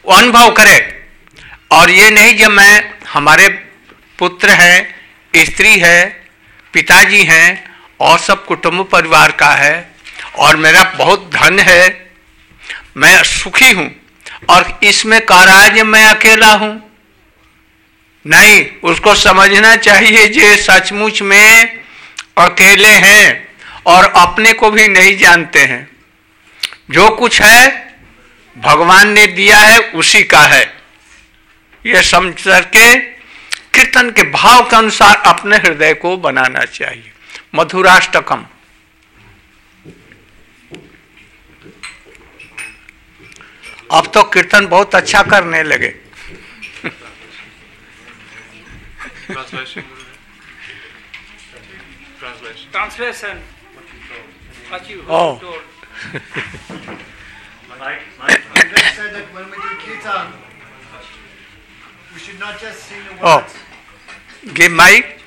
वो अनुभव करे। और ये नहीं जब मैं, हमारे पुत्र है, स्त्री है, पिताजी हैं और सब कुटुंब परिवार का है और मेरा बहुत धन है, मैं सुखी हूं और इसमें कार्य मैं अकेला हूं। नहीं, उसको समझना चाहिए जे सचमुच में अकेले हैं और अपने को भी नहीं जानते हैं। जो कुछ है भगवान ने दिया है उसी का है, यह समझ करके कीर्तन के भाव के अनुसार अपने हृदय को बनाना चाहिए। मधुराष्टकम। अब तो कीर्तन बहुत अच्छा करने लगे। Translation. What you Oh. told. They said that when we do kirtan, we should not just sing the Oh. words. Give mic.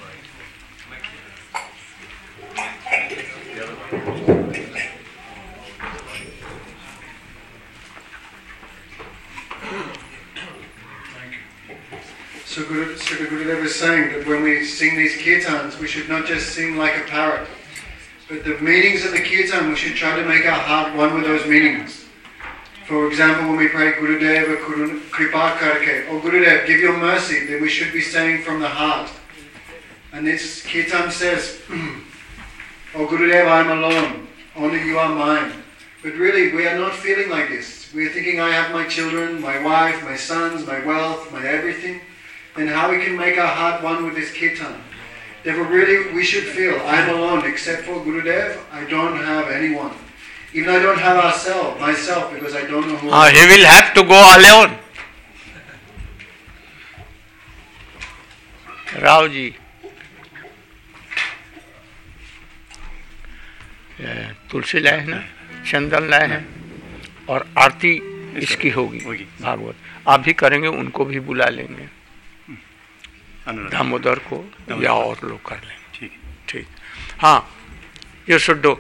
So Gurudev is saying that when we sing these kirtans, we should not just sing like a parrot, but the meanings of the kirtan, we should try to make our heart one with those meanings. For example, when we pray Gurudeva Kripa Karke, or Gurudev, give your mercy, then we should be saying from the heart. And this kirtan says, Oh Gurudev, I am alone, only you are mine. But really, we are not feeling like this. We are thinking, I have my children, my wife, my sons, my wealth, my everything. Then how we can make our heart one with this kirtan? Therefore really we should feel, I am alone, except for Gurudev, I don't have anyone. Even I don't have myself, because I don't know who I am. He will have to go alone. Rao ji, तुलसी लाए हैं ना, चंदन लाए हैं और आरती इसकी होगी भागवत। आप भी करेंगे, उनको भी बुला लेंगे, दामोदर को या और लोग कर लेंगे। ठीक ठीक। हाँ, you should do.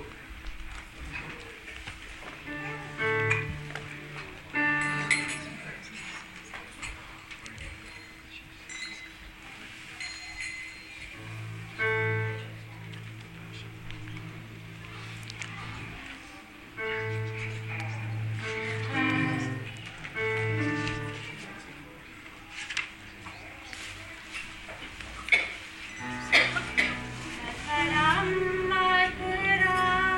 Ram Madhura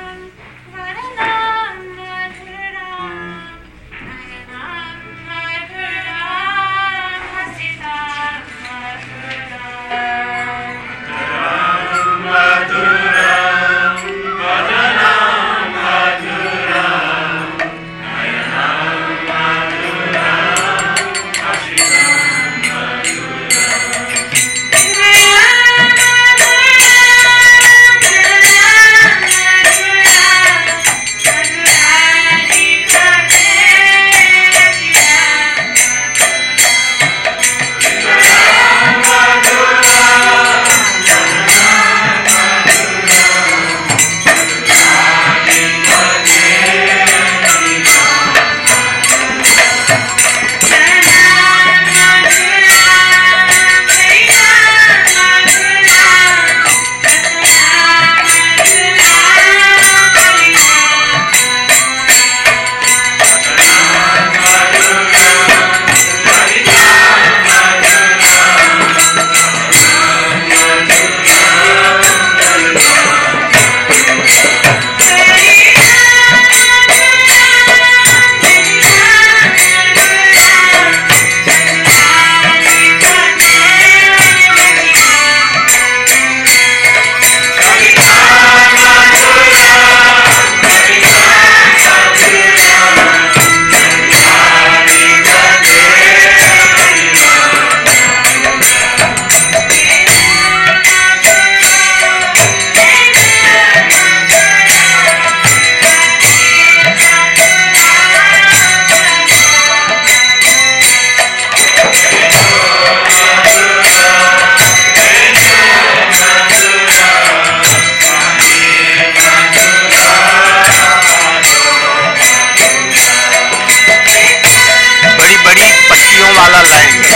लाएंगे।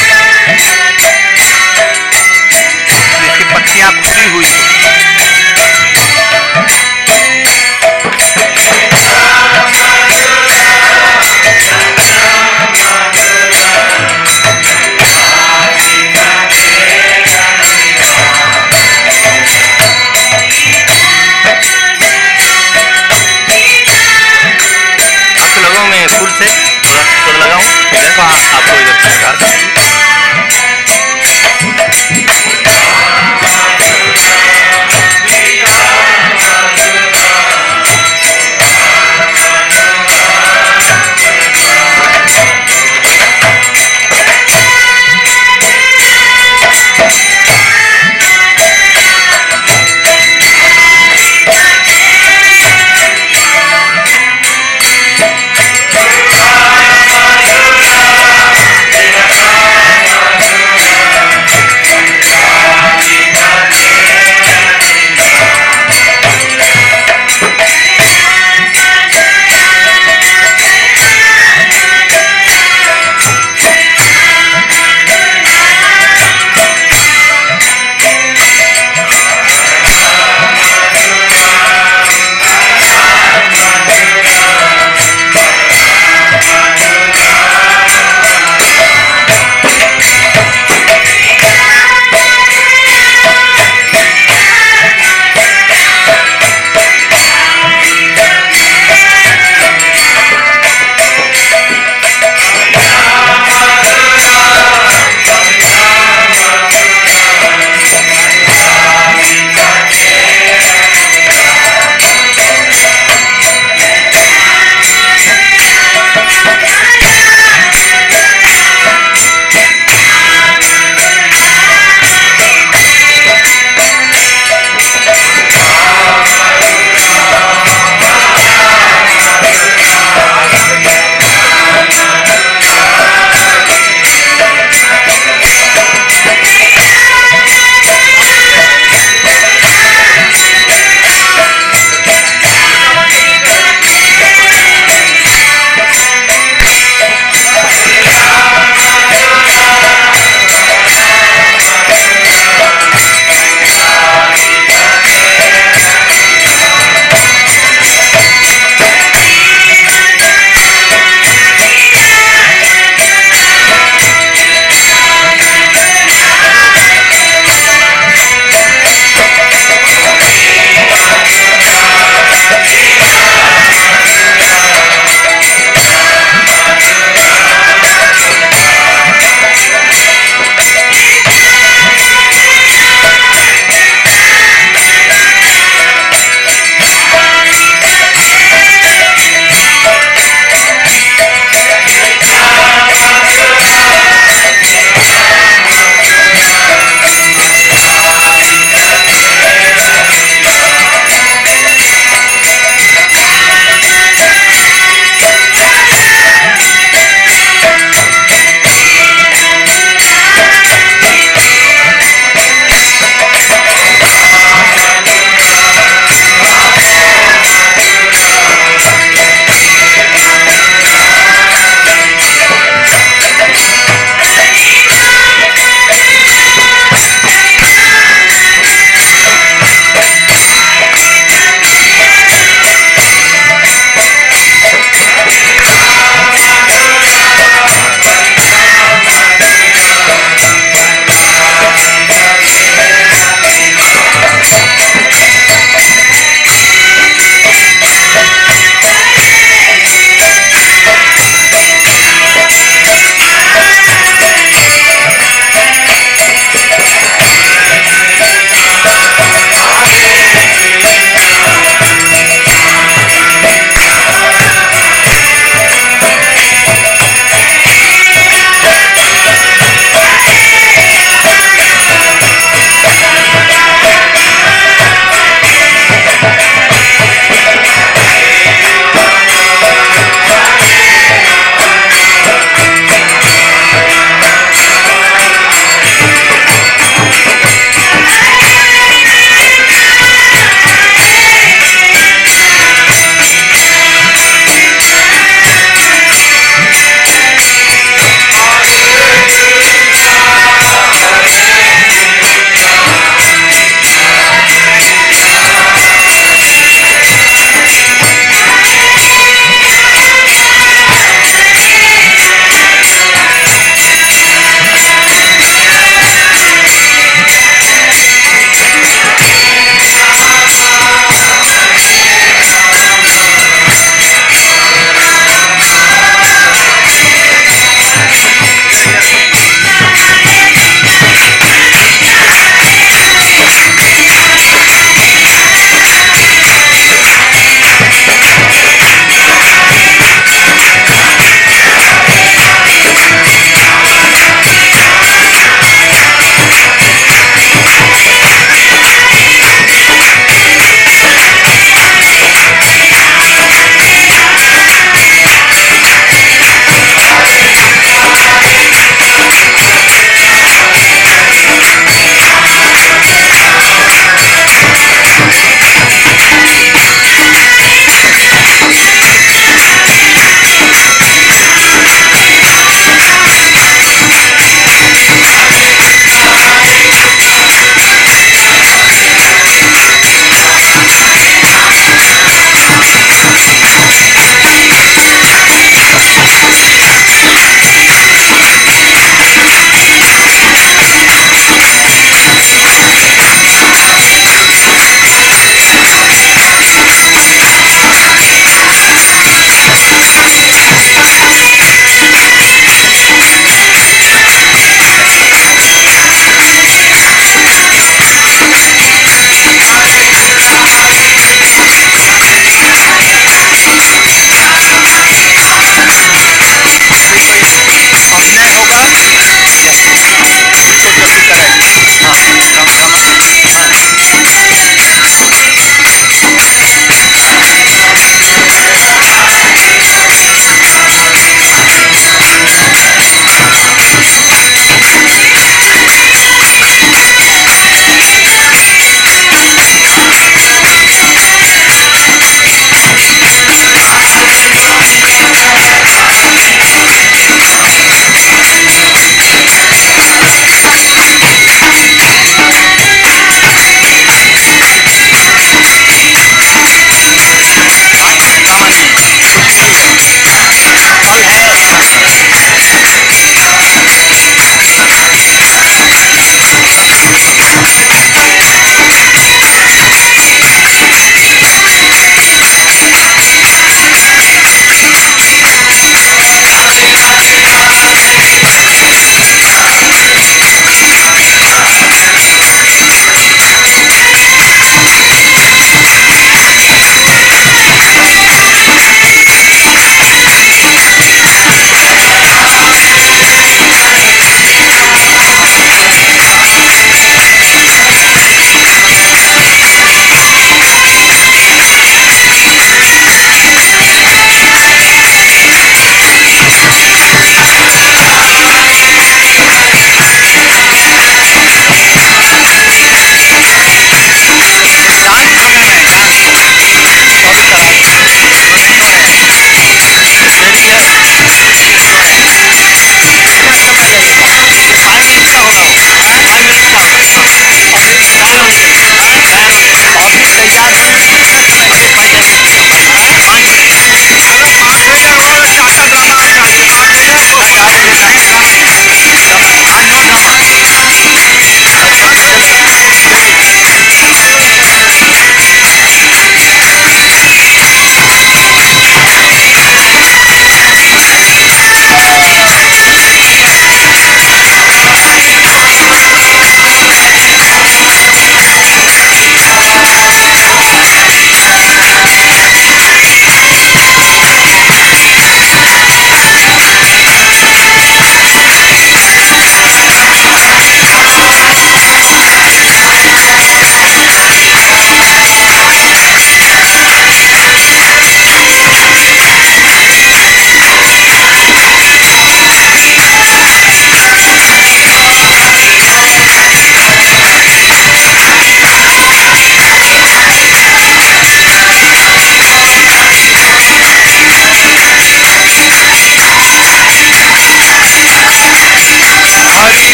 जैसे पत्तियां खुली हुई आपको लगाऊं मैं फूल से थोड़ा लगाऊं इधर को, आपको इधर से लगा।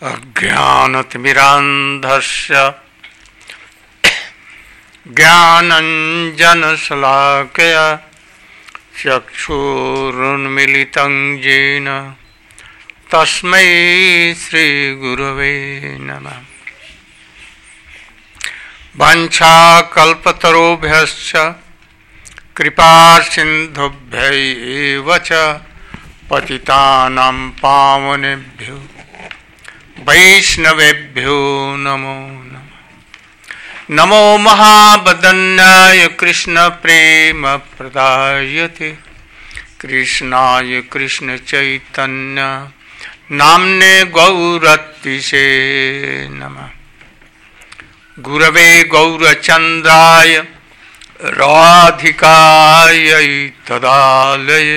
अज्ञानतिमिरान्धस्य ज्ञानञ्जनशलाकया चक्षुरुन्मीलितं येन तस्मै श्रीगुरवे नमः। वाञ्छाकल्पतरुभ्यश्च कृपासिन्धुभ्यैव च पतितानां पावनेभ्यो वैष्णवेभ्यो नमो नमः। नमो महावदन्याय कृष्ण प्रेम प्रदायते कृष्णाय कृष्ण चैतन्य नाम्ने गौरत्विषे नमः। गुरवे गौरचन्द्राय राधिकायै तदालये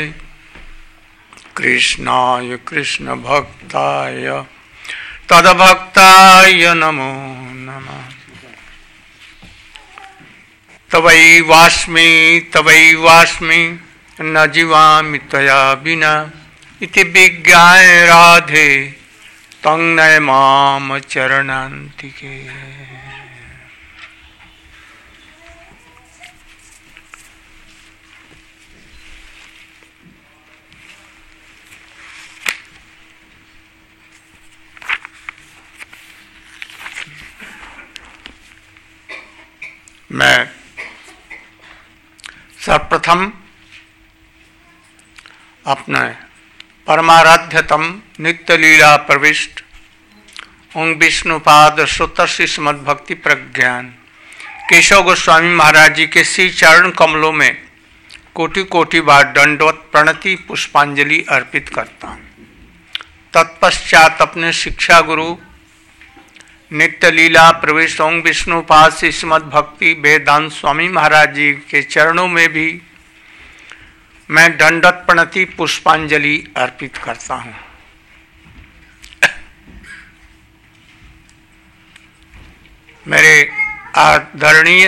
कृष्णाय कृष्ण भक्ताय तद्भक्ताय नमो नमः। तवैवास्मि न जीवामि त्वया विना इति विज्ञाय राधे तं नय माम चरणान्तिके। मैं सर्वप्रथम अपने परमाराध्यतम नित्य लीला प्रविष्ट ओं विष्णुपाद श्रुतश्री श्रीमद्भक्ति प्रज्ञान केशव गोस्वामी महाराज जी के श्री चरण कमलों में कोटि कोटि बार दंडवत प्रणति पुष्पांजलि अर्पित करता हूँ। तत्पश्चात अपने शिक्षा गुरु नित्य लीला प्रवेश ओं विष्णुपाद श्री श्रीमद्भक्ति वेदांत स्वामी महाराज जी के चरणों में भी मैं दंडवत प्रणति पुष्पांजलि अर्पित करता हूँ। मेरे आदरणीय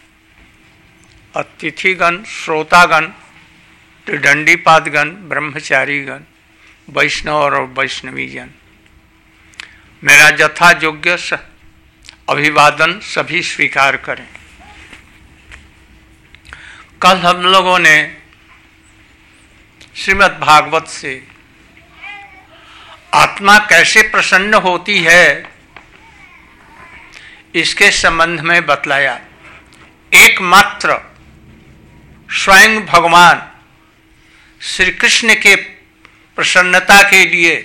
अतिथिगण, श्रोतागण, त्रिदंडीपादगण, ब्रह्मचारीगण, वैष्णव और वैष्णवीजन, मेरा यथा योग्य अभिवादन सभी स्वीकार करें। कल हम लोगों ने श्रीमद् भागवत से आत्मा कैसे प्रसन्न होती है इसके संबंध में बतलाया। एकमात्र स्वयं भगवान श्री कृष्ण के प्रसन्नता के लिए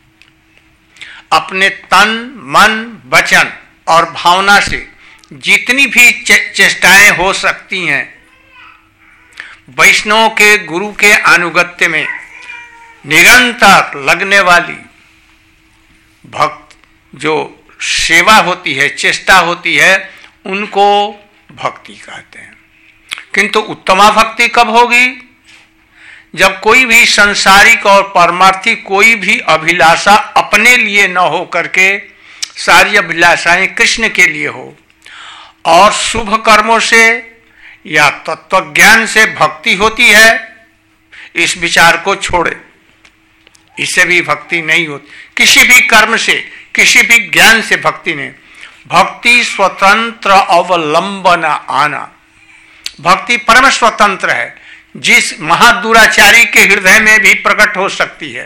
अपने तन मन वचन और भावना से जितनी भी चेष्टाएं हो सकती हैं, वैष्णव के गुरु के अनुगत्य में निरंतर लगने वाली भक्त जो सेवा होती है, चेष्टा होती है, उनको भक्ति कहते हैं। किंतु उत्तमा भक्ति कब होगी? जब कोई भी संसारिक और परमार्थी कोई भी अभिलाषा अपने लिए न हो करके सारी अभिलाषाएं कृष्ण के लिए हो, और शुभ कर्मों से या तत्वज्ञान से भक्ति होती है, इस विचार को छोड़े, इससे भी भक्ति नहीं होती। किसी भी कर्म से, किसी भी ज्ञान से भक्ति नहीं। भक्ति स्वतंत्र अवलंबन आना, भक्ति परम स्वतंत्र है, जिस महादुराचारी के हृदय में भी प्रकट हो सकती है।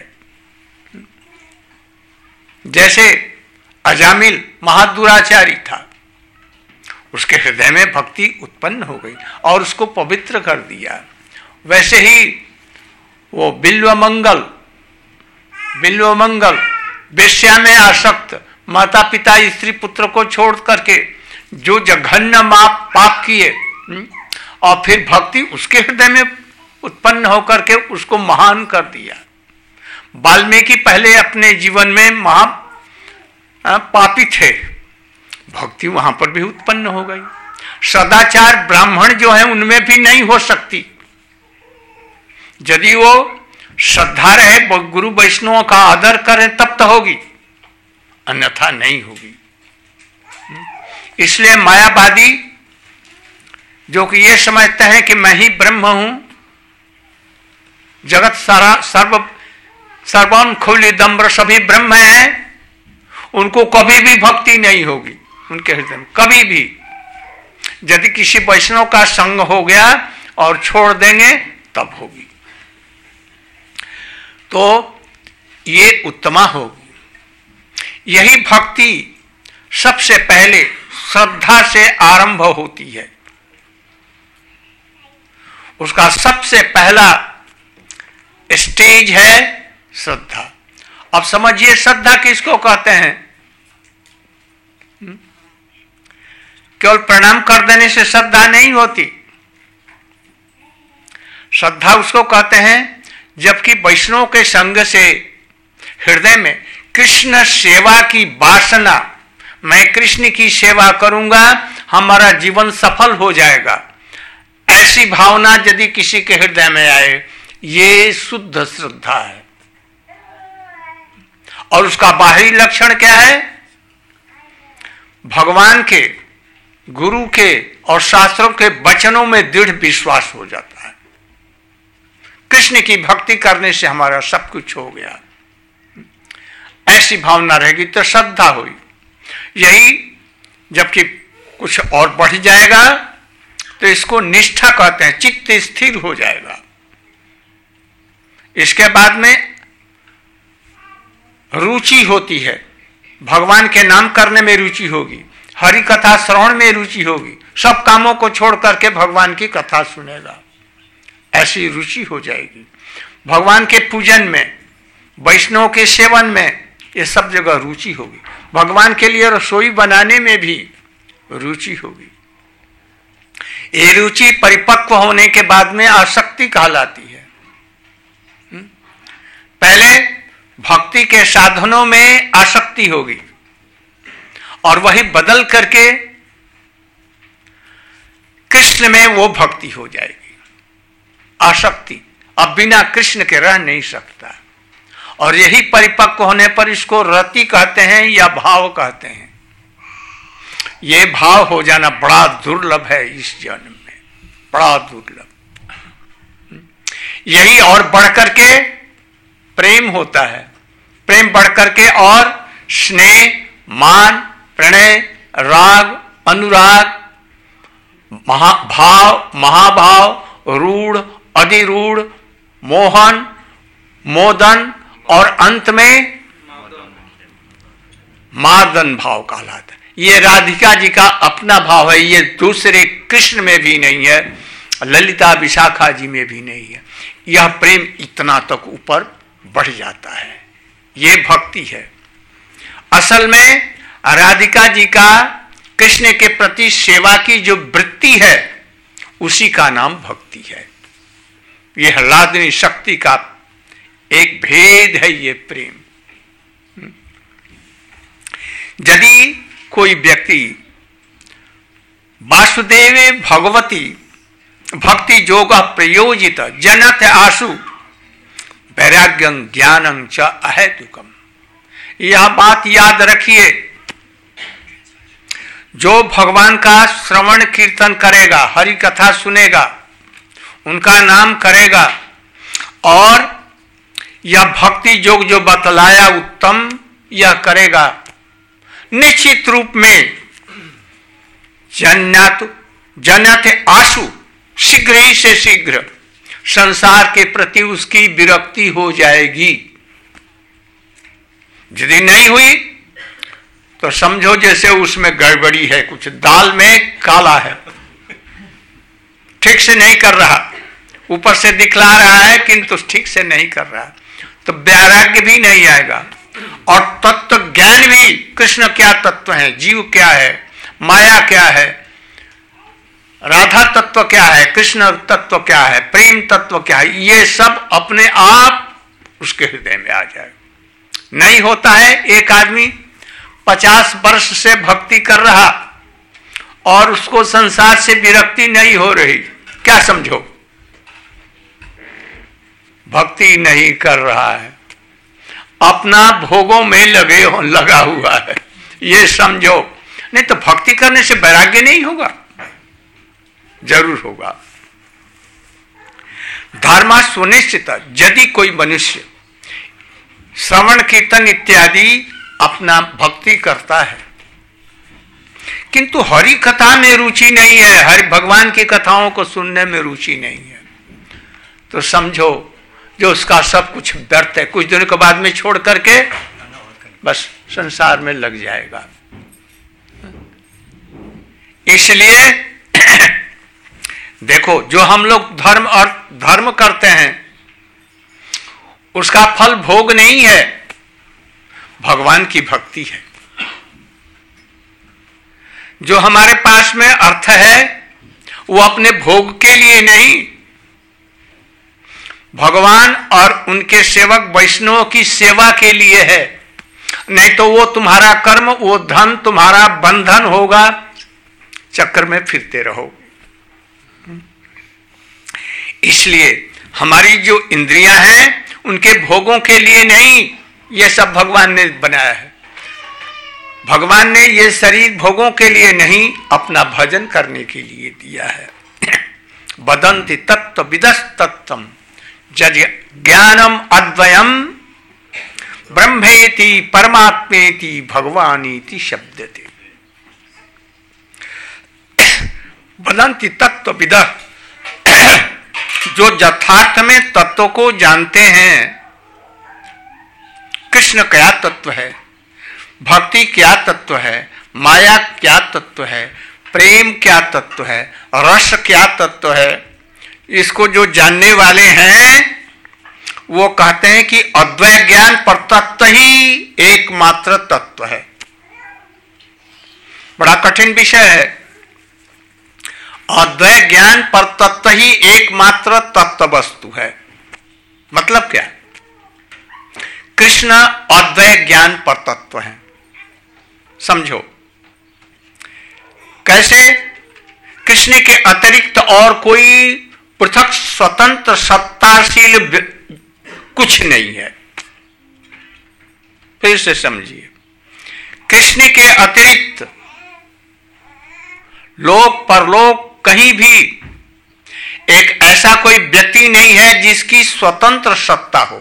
जैसे अजामिल महादुराचारी था, उसके हृदय में भक्ति उत्पन्न हो गई और उसको पवित्र कर दिया। वैसे ही वो बिल्वमंगल वेश्या में आसक्त माता पिता स्त्री पुत्र को छोड़ करके जो जघन्य पाप किए, और फिर भक्ति उसके हृदय में उत्पन्न होकर के उसको महान कर दिया। वाल्मीकि पहले अपने जीवन में महा पापी थे, भक्ति वहां पर भी उत्पन्न हो गई। सदाचार ब्राह्मण जो है उनमें भी नहीं हो सकती। यदि वो श्रद्धा रहे, गुरु वैष्णव का आदर करें, तब तो होगी, अन्यथा नहीं होगी। इसलिए मायावादी जो कि ये समझते हैं कि मैं ही ब्रह्म हूं, जगत सारा सर्वन खुली दम्र सभी ब्रह्म है, उनको कभी भी भक्ति नहीं होगी उनके हृदय में, कभी भी। यदि किसी वैष्णव का संग हो गया और छोड़ देंगे तब होगी। तो ये उत्तमा होगी। यही भक्ति सबसे पहले श्रद्धा से आरंभ होती है। उसका सबसे पहला स्टेज है श्रद्धा। अब समझिए श्रद्धा किसको कहते हैं? केवल प्रणाम कर देने से श्रद्धा नहीं होती। श्रद्धा उसको कहते हैं जबकि वैष्णव के संग से हृदय में कृष्ण सेवा की वासना, मैं कृष्ण की सेवा करूंगा, हमारा जीवन सफल हो जाएगा, ऐसी भावना यदि किसी के हृदय में आए, ये शुद्ध श्रद्धा है। और उसका बाहरी लक्षण क्या है? भगवान के, गुरु के और शास्त्रों के वचनों में दृढ़ विश्वास हो जाता है। कृष्ण की भक्ति करने से हमारा सब कुछ हो गया, ऐसी भावना रहेगी तो श्रद्धा हुई। यही जबकि कुछ और बढ़ जाएगा तो इसको निष्ठा कहते हैं, चित्त स्थिर हो जाएगा। इसके बाद में रुचि होती है, भगवान के नाम करने में रुचि होगी, हरि कथा श्रवण में रुचि होगी, सब कामों को छोड़ करके भगवान की कथा सुनेगा, ऐसी रुचि हो जाएगी। भगवान के पूजन में, वैष्णव के सेवन में, ये सब जगह रुचि होगी। भगवान के लिए रसोई बनाने में भी रुचि होगी। ये रुचि परिपक्व होने के बाद में आसक्ति कहलाती है। पहले भक्ति के साधनों में आसक्ति होगी और वही बदल करके कृष्ण में वो भक्ति हो जाएगी। आसक्ति, अब बिना कृष्ण के रह नहीं सकता। और यही परिपक्व होने पर इसको रति कहते हैं या भाव कहते हैं। ये भाव हो जाना बड़ा दुर्लभ है इस जन्म में, बड़ा दुर्लभ। यही और बढ़कर के प्रेम होता है, प्रेम बढ़कर के और स्नेह, मान, प्रणय, राग, अनुराग, भाव, महाभाव, रूढ़, अधिरूढ़, मोहन, मोदन और अंत में मादन भाव कहलाता है। ये राधिका जी का अपना भाव है, ये दूसरे कृष्ण में भी नहीं है, ललिता विशाखा जी में भी नहीं है। यह प्रेम इतना तक ऊपर बढ़ जाता है, ये भक्ति है। असल में राधिका जी का कृष्ण के प्रति सेवा की जो वृत्ति है उसी का नाम भक्ति है। यह हलादनी शक्ति का एक भेद है, ये प्रेम। यदि कोई व्यक्ति वासुदेवे भगवती भक्ति योग प्रयोजित जनत आशु वैराग्यं ज्ञानं च अहेतुकम, यह बात याद रखिए। जो भगवान का श्रवण कीर्तन करेगा, हरि कथा सुनेगा, उनका नाम करेगा और यह भक्ति योग जो बतलाया उत्तम यह करेगा, निश्चित रूप में जनत आशु, शीघ्र ही से शीघ्र संसार के प्रति उसकी विरक्ति हो जाएगी। यदि नहीं हुई तो समझो जैसे उसमें गड़बड़ी है, कुछ दाल में काला है, ठीक से नहीं कर रहा, ऊपर से दिखला रहा है किंतु ठीक से नहीं कर रहा, तो वैराग्य भी नहीं आएगा। और तत्व ज्ञान भी, कृष्ण क्या तत्व है, जीव क्या है, माया क्या है, राधा तत्व क्या है, कृष्ण तत्व क्या है, प्रेम तत्व क्या है, ये सब अपने आप उसके हृदय में आ जाएगा। नहीं होता है, एक आदमी 50 वर्ष से भक्ति कर रहा और उसको संसार से विरक्ति नहीं हो रही, क्या समझो? भक्ति नहीं कर रहा है, अपना भोगों में लगा हुआ है, ये समझो। नहीं तो भक्ति करने से वैराग्य नहीं होगा, जरूर होगा। धर्म सुनिश्चित, यदि कोई मनुष्य श्रवण कीर्तन इत्यादि अपना भक्ति भक्ति करता है, किंतु हरि कथा में रुचि नहीं है, हरि भगवान की कथाओं को सुनने में रुचि नहीं है, तो समझो जो उसका सब कुछ व्यर्थ है, कुछ दिनों के बाद में छोड़ करके बस संसार में लग जाएगा। इसलिए देखो, जो हम लोग धर्म करते हैं उसका फल भोग नहीं है, भगवान की भक्ति है। जो हमारे पास में अर्थ है वो अपने भोग के लिए नहीं, भगवान और उनके सेवक वैष्णवों की सेवा के लिए है। नहीं तो वो तुम्हारा कर्म, वो धन तुम्हारा बंधन होगा, चक्कर में फिरते रहो। इसलिए हमारी जो इंद्रियां हैं उनके भोगों के लिए नहीं, ये सब भगवान ने बनाया है। भगवान ने ये शरीर भोगों के लिए नहीं, अपना भजन करने के लिए दिया है। वदन्ति तत्व विदस् तत्वम जज ज्ञानम अद्वयम ब्रह्मेति परमात्मेति भगवानीति शब्दते। वदन्ति तत्व विदः, जो यथार्थ में तत्व को जानते हैं, कृष्ण क्या तत्व है, भक्ति क्या तत्व है, माया क्या तत्व है, प्रेम क्या तत्व है, रस क्या तत्व है, इसको जो जानने वाले हैं वो कहते हैं कि अद्वैत ज्ञान पर तत्व ही एकमात्र तत्व है। बड़ा कठिन विषय है। अद्वैत ज्ञान पर तत्व ही एकमात्र तत्व वस्तु है। मतलब क्या? कृष्ण अद्वैत ज्ञान पर तत्व है। समझो कैसे? कृष्ण के अतिरिक्त और कोई पृथक स्वतंत्र सत्ताशील कुछ नहीं है। फिर से समझिए, कृष्ण के अतिरिक्त लोक परलोक कहीं भी एक ऐसा कोई व्यक्ति नहीं है जिसकी स्वतंत्र सत्ता हो।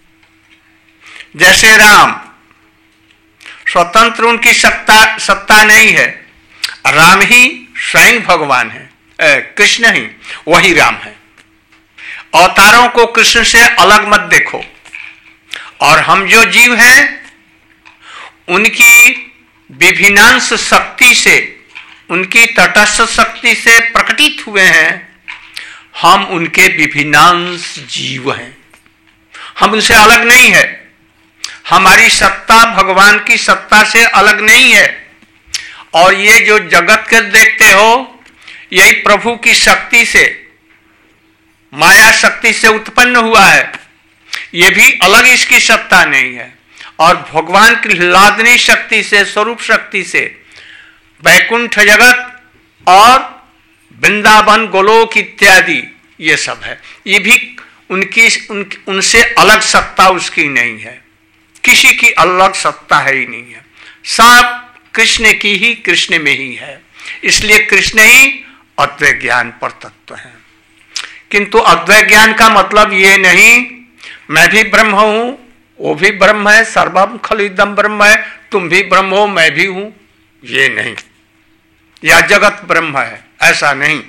जैसे राम, स्वतंत्र उनकी सत्ता नहीं है, राम ही स्वयं भगवान है, कृष्ण ही वही राम है। अवतारों को कृष्ण से अलग मत देखो। और हम जो जीव हैं उनकी विभिन्नांश शक्ति से, उनकी तटस्थ शक्ति से प्रकटित हुए हैं। हम उनके विभिन्नांश जीव हैं, हम उनसे अलग नहीं है। हमारी सत्ता भगवान की सत्ता से अलग नहीं है। और ये जो जगत के देखते हो, यही प्रभु की शक्ति से, माया शक्ति से उत्पन्न हुआ है। ये भी अलग इसकी सत्ता नहीं है। और भगवान की लादनी शक्ति से, स्वरूप शक्ति से वैकुंठ जगत और वृंदावन गोलोक इत्यादि ये सब है। ये भी उनसे अलग सत्ता उसकी नहीं है। किसी की अलग सत्ता है ही नहीं है। सब कृष्ण की ही, कृष्ण में ही है। इसलिए कृष्ण ही अद्वैत ज्ञान पर तत्व है। किंतु अद्वैत ज्ञान का मतलब ये नहीं मैं भी ब्रह्म हूं, वो भी ब्रह्म है, सर्वम खलिदम ब्रह्म है, तुम भी ब्रह्म हो, मैं भी हूं, ये नहीं। या जगत ब्रह्म है, ऐसा नहीं।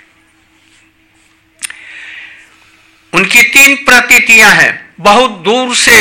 उनकी तीन प्रतीतियां हैं। बहुत दूर से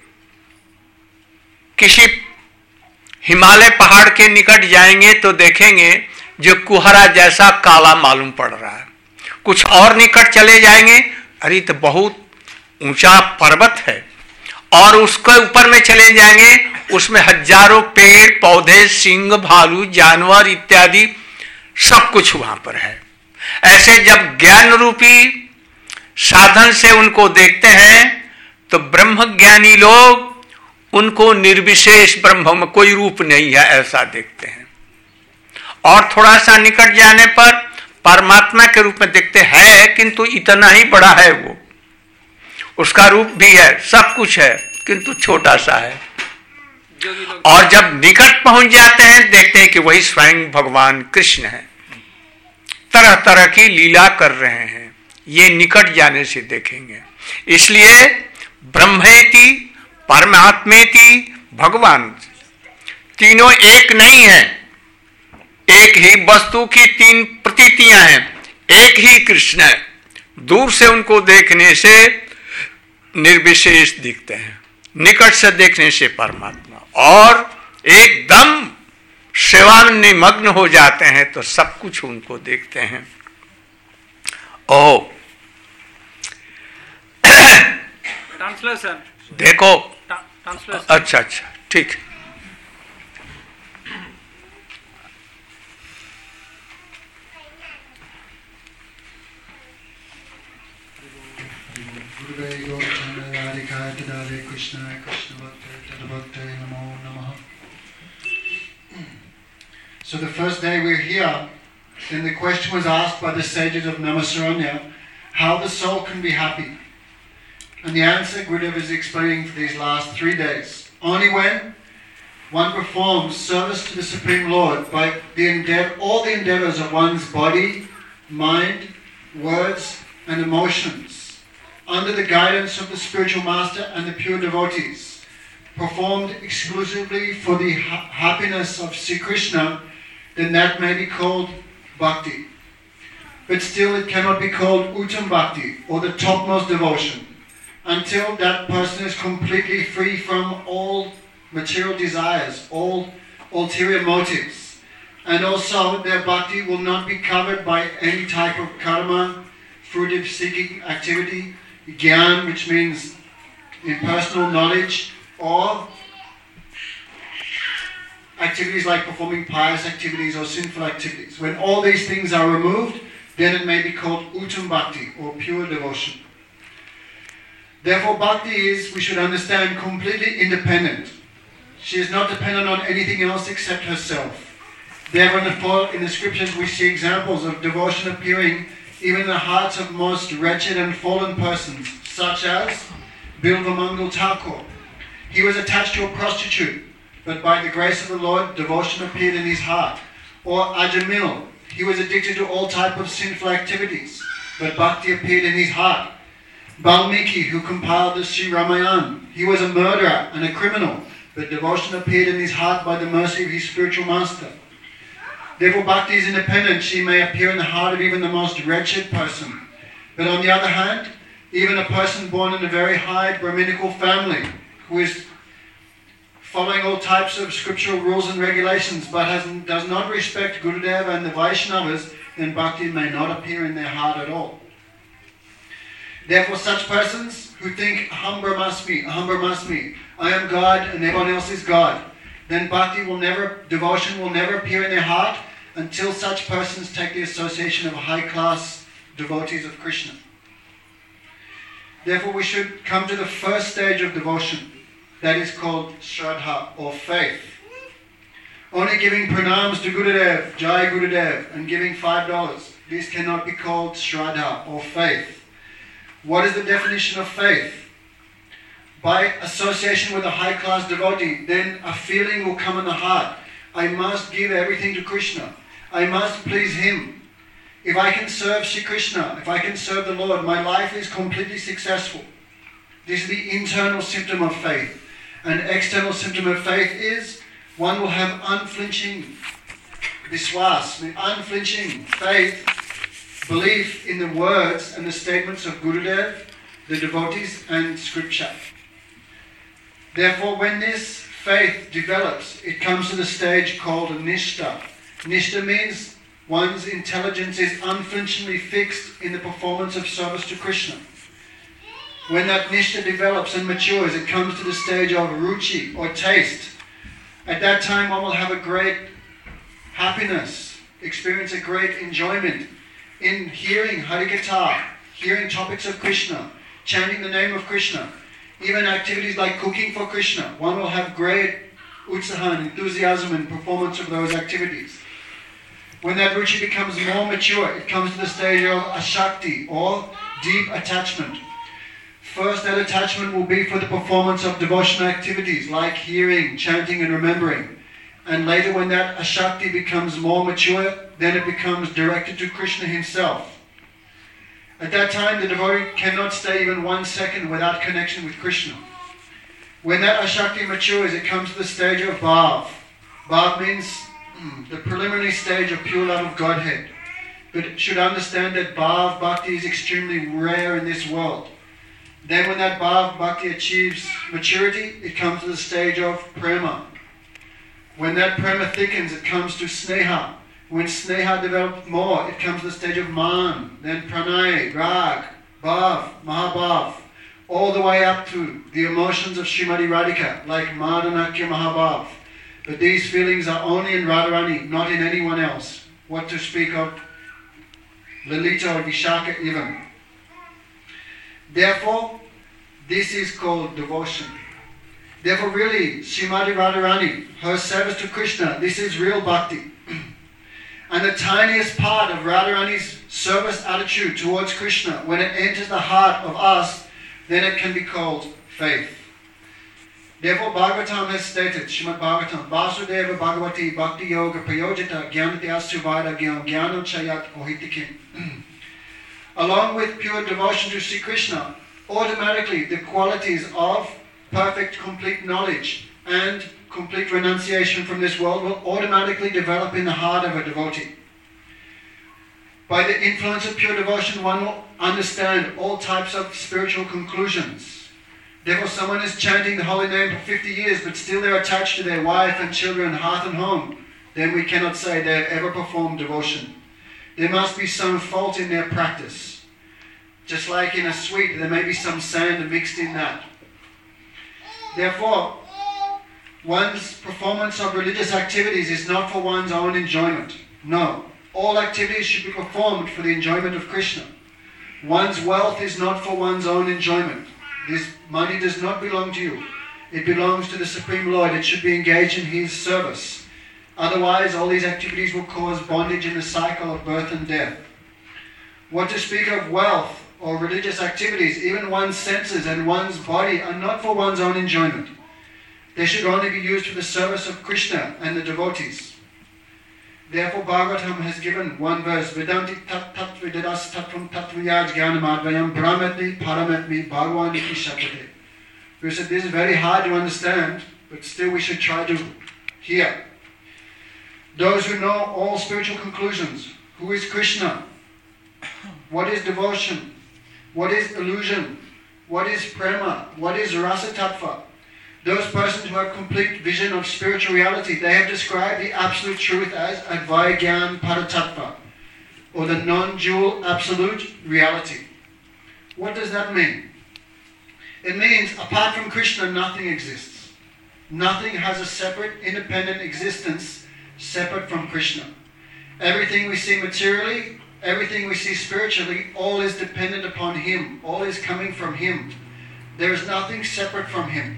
किसी हिमालय पहाड़ के निकट जाएंगे तो देखेंगे जो कुहरा जैसा काला मालूम पड़ रहा है। कुछ और निकट चले जाएंगे, अरे तो बहुत ऊंचा पर्वत है। और उसके ऊपर में चले जाएंगे, उसमें हजारों पेड़ पौधे, सिंह, भालू, जानवर इत्यादि सब कुछ वहां पर है। ऐसे जब ज्ञान रूपी साधन से उनको देखते हैं तो ब्रह्म ज्ञानी लोग उनको निर्विशेष ब्रह्म में कोई रूप नहीं है ऐसा देखते हैं। और थोड़ा सा निकट जाने पर परमात्मा के रूप में देखते हैं, किंतु इतना ही बड़ा है वो, उसका रूप भी है, सब कुछ है, किंतु छोटा सा है। और जब निकट पहुंच जाते हैं देखते हैं कि वही स्वयं भगवान कृष्ण है, तरह तरह की लीला कर रहे हैं। ये निकट जाने से देखेंगे। इसलिए ब्रह्मेति परमात्मेति भगवान, तीनों एक नहीं है, एक ही वस्तु की तीन प्रतीतियां हैं, एक ही कृष्ण है। दूर से उनको देखने से निर्विशेष दिखते हैं, निकट से देखने से परमात्मा, और एकदम सेवा में निमग्न हो जाते हैं तो सब कुछ उनको देखते हैं। ओ Translation. देखो, Translation. अच्छा अच्छा ठीक। So the first day we're here, then the question was asked by the sages of Namasaranya, how the soul can be happy. And the answer Gurudev is explaining for these last 3 days. Only when one performs service to the Supreme Lord by all the endeavors of one's body, mind, words and emotions, under the guidance of the spiritual master and the pure devotees, performed exclusively for the happiness of Sri Krishna, then that may be called bhakti. But still it cannot be called uttam bhakti, or the topmost devotion, until that person is completely free from all material desires, all ulterior motives. And also their bhakti will not be covered by any type of karma, fruitive seeking activity, gyan, which means impersonal knowledge, or activities like performing pious activities or sinful activities. When all these things are removed, then it may be called uttam bhakti, or pure devotion. Therefore, bhakti is, we should understand, completely independent. She is not dependent on anything else except herself. Therefore, in the scriptures we see examples of devotion appearing even in the hearts of most wretched and fallen persons, such as Bilvamangal Thakur. He was attached to a prostitute, but by the grace of the Lord, devotion appeared in his heart. Or Ajamil, he was addicted to all type of sinful activities, but bhakti appeared in his heart. Valmiki, who compiled the Sri Ramayana, he was a murderer and a criminal, but devotion appeared in his heart by the mercy of his spiritual master. Therefore, bhakti is independent. She may appear in the heart of even the most wretched person. But on the other hand, even a person born in a very high Brahminical family, who is following all types of scriptural rules and regulations, but does not respect Gurudev and the Vaishnavas, then bhakti may not appear in their heart at all. Therefore, such persons who think, aham brahmasmi, I am God and everyone else is God, then devotion will never appear in their heart until such persons take the association of high-class devotees of Krishna. Therefore, we should come to the first stage of devotion, that is called Shraddha, or faith. Only giving pranams to Gurudev, Jai Gurudev, and giving $5, these cannot be called Shraddha, or faith. What is the definition of faith? By association with a high-class devotee, then a feeling will come in the heart. I must give everything to Krishna. I must please him. If I can serve Sri Krishna, if I can serve the Lord, my life is completely successful. This is the internal symptom of faith. An external symptom of faith is one will have unflinching viswas, unflinching faith, belief in the words and the statements of Gurudev, the devotees and scripture. Therefore, when this faith develops, it comes to the stage called Nishta. Nishta means one's intelligence is unflinchingly fixed in the performance of service to Krishna. When that Nishta develops and matures, it comes to the stage of Ruchi, or taste. At that time, one will have a great happiness, experience a great enjoyment in hearing Harikatha, hearing topics of Krishna, chanting the name of Krishna, even activities like cooking for Krishna. One will have great utsaha, enthusiasm and performance of those activities. When that ruchi becomes more mature, it comes to the stage of ashakti, or deep attachment. First, that attachment will be for the performance of devotional activities like hearing, chanting and remembering. And later, when that ashakti becomes more mature, then it becomes directed to Krishna himself. At that time, the devotee cannot stay even 1 second without connection with Krishna. When that ashakti matures, it comes to the stage of bhav, Bhav means the preliminary stage of pure love of Godhead. But should understand that Bhav Bhakti is extremely rare in this world. Then when that Bhav Bhakti achieves maturity, it comes to the stage of Prema. When that Prema thickens, it comes to Sneha. When Sneha develops more, it comes to the stage of Man, then Pranay, Rag, Bhav, Mahabhav, all the way up to the emotions of Srimati Radhika, like Madhanakya Mahabhav. But these feelings are only in Radharani, not in anyone else. What to speak of Lalita or Vishaka even. Therefore, this is called devotion. Therefore, really, Srimati Radharani, her service to Krishna, this is real bhakti. And the tiniest part of Radharani's service attitude towards Krishna, when it enters the heart of us, then it can be called faith. Therefore, Bhagavatam has stated, Srimad Bhagavatam, Vasudeva Bhagavati Bhakti Yoga Prayojita Jnanatya Suvada Jnanam Chayat Ohitikim. Along with pure devotion to Sri Krishna, automatically the qualities of perfect, complete knowledge and complete renunciation from this world will automatically develop in the heart of a devotee. By the influence of pure devotion, one will understand all types of spiritual conclusions. Therefore, someone is chanting the holy name for 50 years, but still they're attached to their wife and children, hearth and home, then we cannot say they have ever performed devotion. There must be some fault in their practice. Just like in a sweet, there may be some sand mixed in that. Therefore, one's performance of religious activities is not for one's own enjoyment. No, all activities should be performed for the enjoyment of Krishna. One's wealth is not for one's own enjoyment. This money does not belong to you. It belongs to the Supreme Lord. It should be engaged in His service. Otherwise, all these activities will cause bondage in the cycle of birth and death. What to speak of wealth or religious activities, even one's senses and one's body are not for one's own enjoyment. They should only be used for the service of Krishna and the devotees. Therefore, Bhagavatam has given one verse, Vedanti tat vidadas tattvam tattvayaj jnanamadvayam brahmatmi paramatmi bhagavan iti shakate. We said this is very hard to understand, but still we should try to hear. Those who know all spiritual conclusions, who is Krishna, what is devotion, what is illusion, what is prema, what is rasa tattva, those persons who have complete vision of spiritual reality, they have described the absolute truth as Advaya Gyan Paratattva, or the non-dual absolute reality. What does that mean? It means apart from Krishna, nothing exists. Nothing has a separate, independent existence separate from Krishna. Everything we see materially, everything we see spiritually, all is dependent upon Him. All is coming from Him. There is nothing separate from Him.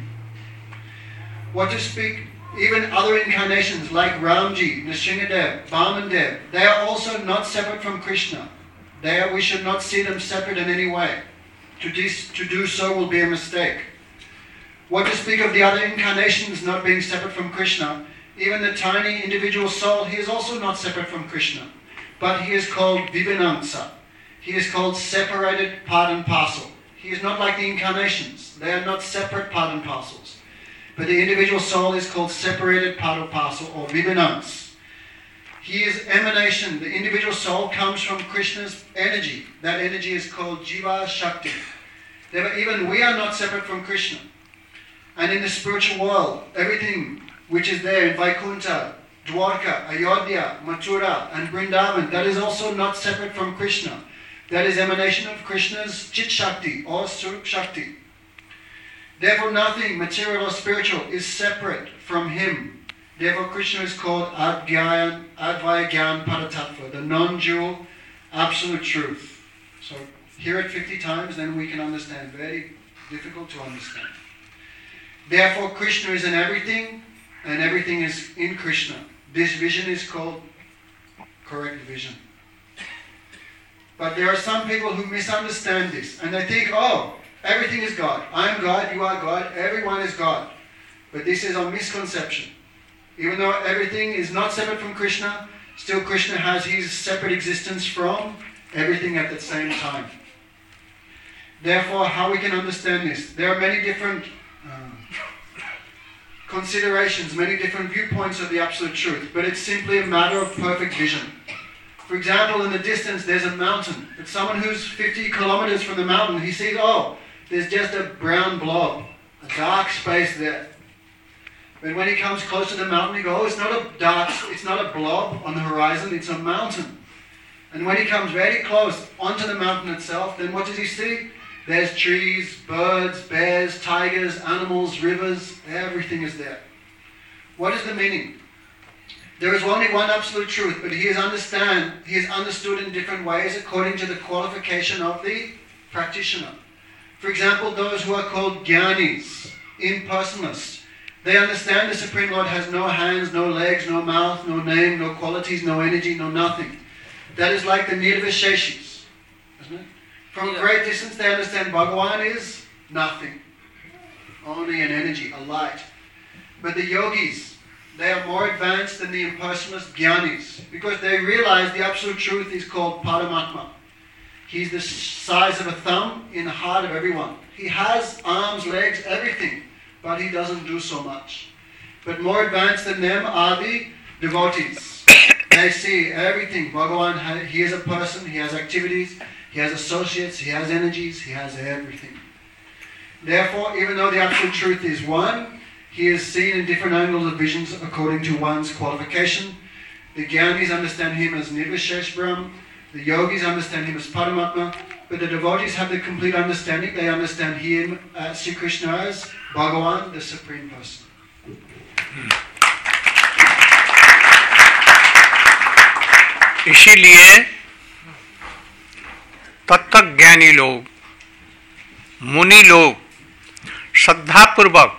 What to speak, even other incarnations like Ramji, Nrsimhadev, Vamandev, they are also not separate from Krishna. We should not see them separate in any way. To do so will be a mistake. What to speak of the other incarnations not being separate from Krishna, even the tiny individual soul, he is also not separate from Krishna. But he is called Vivinamsa. He is called separated part and parcel. He is not like the incarnations. They are not separate part and parcels. But the individual soul is called separated part or parcel, or Vivinams. He is emanation. The individual soul comes from Krishna's energy. That energy is called Jiva Shakti. Therefore, even we are not separate from Krishna. And in the spiritual world, everything which is there in Vaikuntha, Dwarka, Ayodhya, Mathura, and Vrindavan, that is also not separate from Krishna. That is emanation of Krishna's Chit Shakti or Swarup Shakti. Therefore, nothing material or spiritual is separate from Him. Therefore, Krishna is called Advaya Gyan Paratattva, the non-dual absolute truth. So, hear it 50 times, then we can understand. Very difficult to understand. Therefore, Krishna is in everything, and everything is in Krishna. This vision is called correct vision. But there are some people who misunderstand this, and they think, oh, everything is God. I am God, you are God, everyone is God. But this is a misconception. Even though everything is not separate from Krishna, still Krishna has His separate existence from everything at the same time. Therefore, how we can understand this? There are many different considerations, many different viewpoints of the absolute truth, but it's simply a matter of perfect vision. For example, in the distance there's a mountain, but someone who's 50 kilometers from the mountain, he sees, oh, there's just a brown blob, a dark space there. But when he comes close to the mountain, he goes, oh, it's not a blob on the horizon, it's a mountain. And when he comes very close onto the mountain itself, then what does he see? There's trees, birds, bears, tigers, animals, rivers, everything is there. What is the meaning? There is only one absolute truth, but he is understood in different ways according to the qualification of the practitioner. For example, those who are called jnanis, impersonalists, they understand the Supreme Lord has no hands, no legs, no mouth, no name, no qualities, no energy, no nothing. That is like the Nirvisheshis, isn't it? From a great distance they understand Bhagavan is nothing, only an energy, a light. But the yogis, they are more advanced than the impersonalist jnanis, because they realize the absolute truth is called Paramatma. He's the size of a thumb in the heart of everyone. He has arms, legs, everything, but he doesn't do so much. But more advanced than them are the devotees. They see everything. Bhagavan, he is a person, he has activities, he has associates, he has energies, he has everything. Therefore, even though the absolute truth is one, he is seen in different angles of visions according to one's qualification. The Jnanis understand him as Nirvishesh Brahm, the yogis understand him as Paramatma, but the devotees have the complete understanding. They understand him, Sri Krishna, as Bhagavan, the Supreme Person. इसीलिए तत्वज्ञानी लोग, मुनि लोग श्रद्धापूर्वक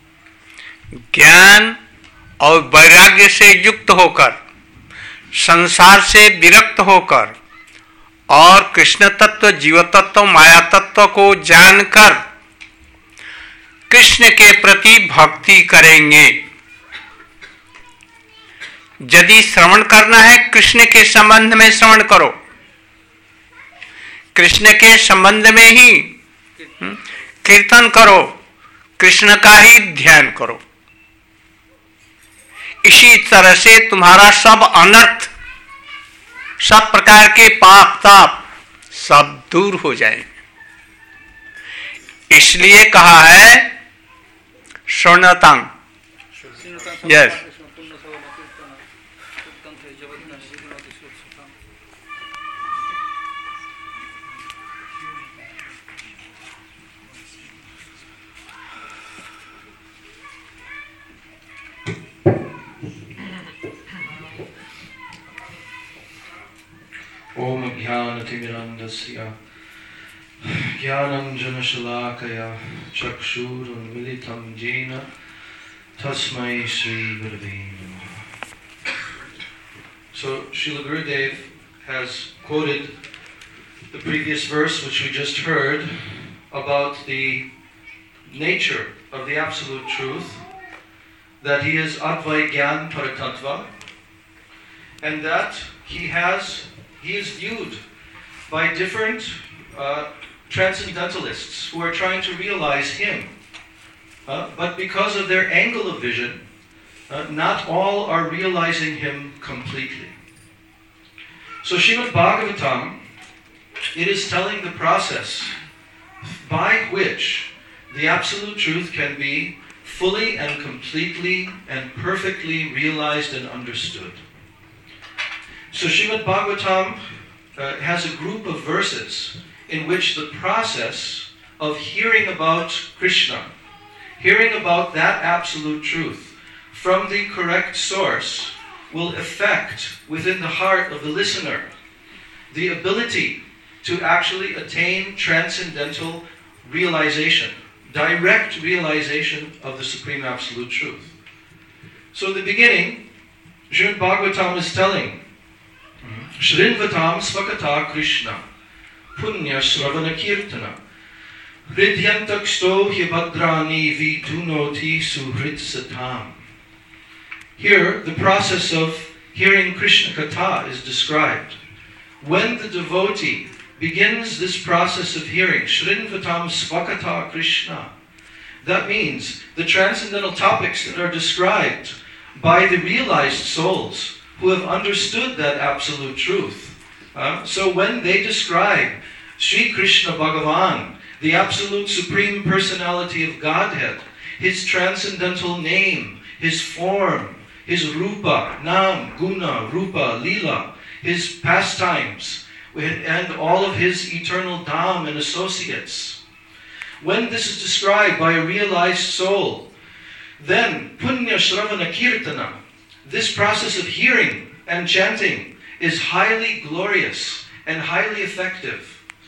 ज्ञान और वैराग्य से युक्त होकर, संसार से विरक्त होकर और कृष्ण तत्व, जीव तत्व, माया तत्व को जानकर कृष्ण के प्रति भक्ति करेंगे। यदि श्रवण करना है, कृष्ण के संबंध में श्रवण करो, कृष्ण के संबंध में ही कीर्तन करो, कृष्ण का ही ध्यान करो। इसी तरह से तुम्हारा सब अनर्थ, सब प्रकार के पाप ताप सब दूर हो जाएंगे। इसलिए कहा है शृण्वतां, yes. Om Jnanatimirandasya Jnananjanashalakaya Chakshurunmilitam Jena Tasmai Sri Gurave Namaha. So Srila Gurudev has quoted the previous verse which we just heard about the nature of the absolute truth, that he is Advai Gyan Paratattva, and that he is viewed by different transcendentalists who are trying to realize him. But because of their angle of vision, not all are realizing him completely. So Srimad Bhagavatam, it is telling the process by which the absolute truth can be fully and completely and perfectly realized and understood. So Srimad Bhagavatam has a group of verses in which the process of hearing about Krishna, hearing about that absolute truth from the correct source, will affect within the heart of the listener the ability to actually attain transcendental realization, direct realization of the Supreme Absolute Truth. So in the beginning, Srimad Bhagavatam is telling Shrinvatam Svakata Krishna Punya Shravana Kirtana Hridyantaksto Hyabadrani Vidunoti Suhrit Satam. Here, the process of hearing Krishna Katha is described. When the devotee begins this process of hearing Shrinvatam Svakata Krishna, That means the transcendental topics that are described by the realized souls who have understood that absolute truth. So when they describe Sri Krishna Bhagavan, the absolute supreme personality of Godhead, his transcendental name, his form, his rupa, nam, guna, rupa, lila, his pastimes, and all of his eternal dham and associates. When this is described by a realized soul, then punya shravana kirtana, this process of hearing and chanting, is highly glorious and highly effective.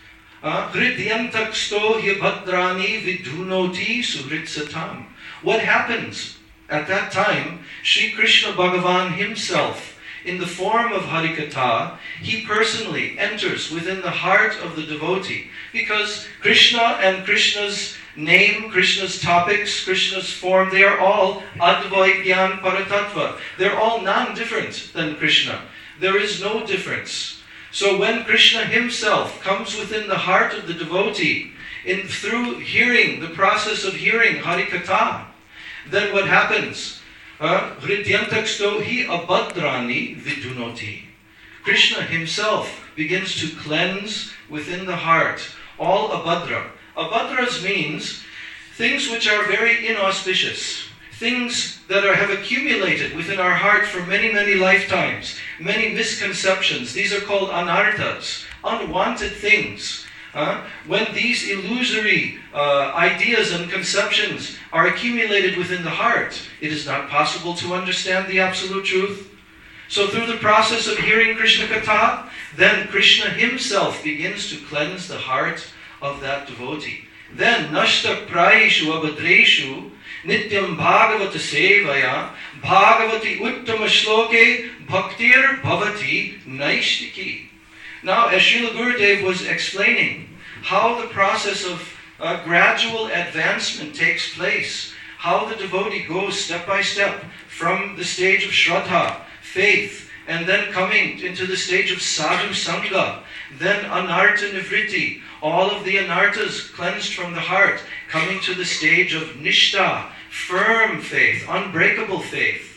Hridyantak sto hyabhadrani vidhunoti suhritsatam. What happens at that time? Sri Krishna Bhagavan himself, in the form of Harikatha, he personally enters within the heart of the devotee, because Krishna and Krishna's name, Krishna's topics, Krishna's form, they are all Advaityan Paratattva. They're all non-different than Krishna. There is no difference. So when Krishna himself comes within the heart of the devotee, through hearing, the process of hearing Harikatha, then what happens? Hridyantaksto hi abhadrani vidunoti. Krishna himself begins to cleanse within the heart all abhadra. Abhadras means things which are very inauspicious, things that have accumulated within our heart for many, many lifetimes, many misconceptions. These are called anarthas, unwanted things. When these illusory ideas and conceptions are accumulated within the heart, it is not possible to understand the absolute truth. So through the process of hearing Krishna Katha, then Krishna himself begins to cleanse the heart of that devotee. Then nashtak prayeshu abhadreshu nityam bhagavata sevaya bhagavati uttama shloke bhaktir bhavati naishtiki. Now, as Srila Gurudev was explaining how the process of gradual advancement takes place, how the devotee goes step by step from the stage of Shraddha, faith, and then coming into the stage of Sadhu Sangha, then Anartha Nivritti, all of the anarthas cleansed from the heart, coming to the stage of Nishta, firm faith, unbreakable faith.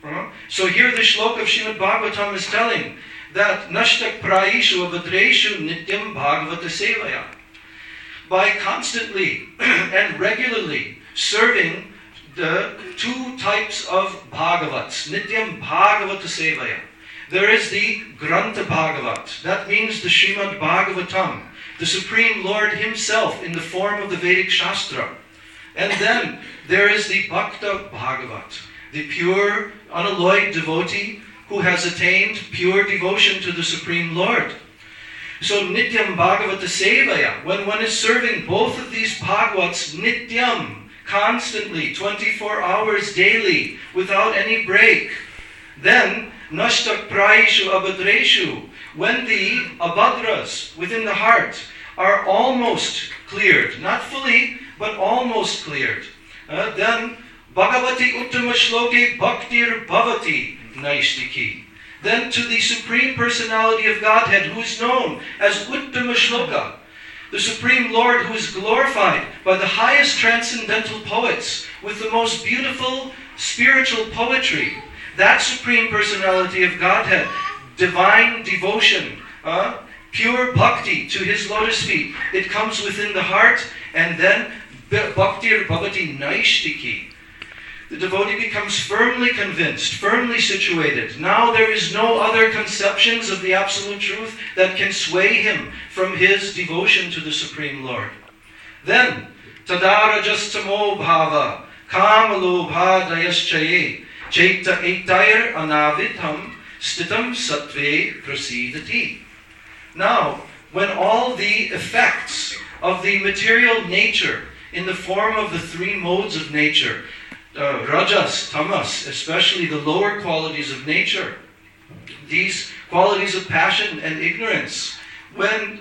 So here the shloka of Srimad Bhagavatam is telling that Nashtak Praishu Avadreshu Nityam Bhagavata Sevaya. By constantly and regularly serving the two types of Bhagavats, Nityam Bhagavata Sevaya. There is the Grantha Bhagavat, that means the Srimad Bhagavatam, the Supreme Lord himself in the form of the Vedic Shastra. And then there is the Bhakta Bhagavat, the pure, unalloyed devotee who has attained pure devotion to the Supreme Lord. So Nityam Bhagavata Sevaya, when one is serving both of these Bhagavats Nityam, constantly, 24 hours daily, without any break, then Nashtak Praishu Abhadreshu, when the abhadras within the heart are almost cleared, not fully, but almost cleared, then Bhagavati Uttama Shloke Bhaktir Bhavati Naishtiki. Then to the Supreme Personality of Godhead, who is known as Uttama Shloka, the Supreme Lord who is glorified by the highest transcendental poets with the most beautiful spiritual poetry, that Supreme Personality of Godhead, divine devotion, pure bhakti to his lotus feet, it comes within the heart, and then Bhaktir Bhavati Naishtiki. The devotee becomes firmly convinced, firmly situated. Now there is no other conceptions of the absolute truth that can sway him from his devotion to the Supreme Lord. Then, Tadara Justamo Bhava, Kamalobha Dayaschaye, Chaita Etair Anavidham, Stitam Sattve Prasidati. Now, when all the effects of the material nature in the form of the three modes of nature, Rajas, Tamas, especially the lower qualities of nature, these qualities of passion and ignorance, when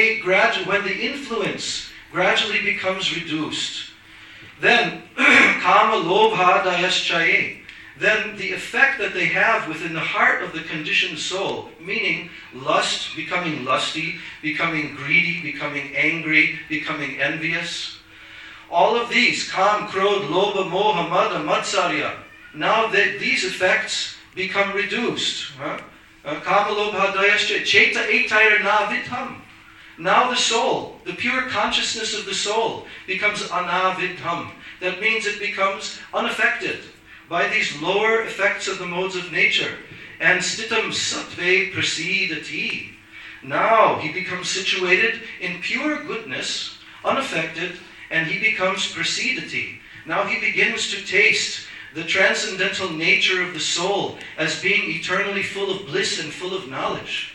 the influence gradually becomes reduced, then Kama Lobha Dayaschaye, then the effect that they have within the heart of the conditioned soul, meaning lust, becoming lusty, becoming greedy, becoming angry, becoming envious, all of these, Kam, Krodh, Lobha, Moha, Mada, Matsarya, now these effects become reduced. Kama, Lobha, Dayascha, Cheta, Etaira, Na, Vidham. Now the soul, the pure consciousness of the soul, becomes anavidham. That means it becomes unaffected by these lower effects of the modes of nature. And stitam sattve prasidati. Now he becomes situated in pure goodness, unaffected, and he becomes prasidati. Now he begins to taste the transcendental nature of the soul as being eternally full of bliss and full of knowledge.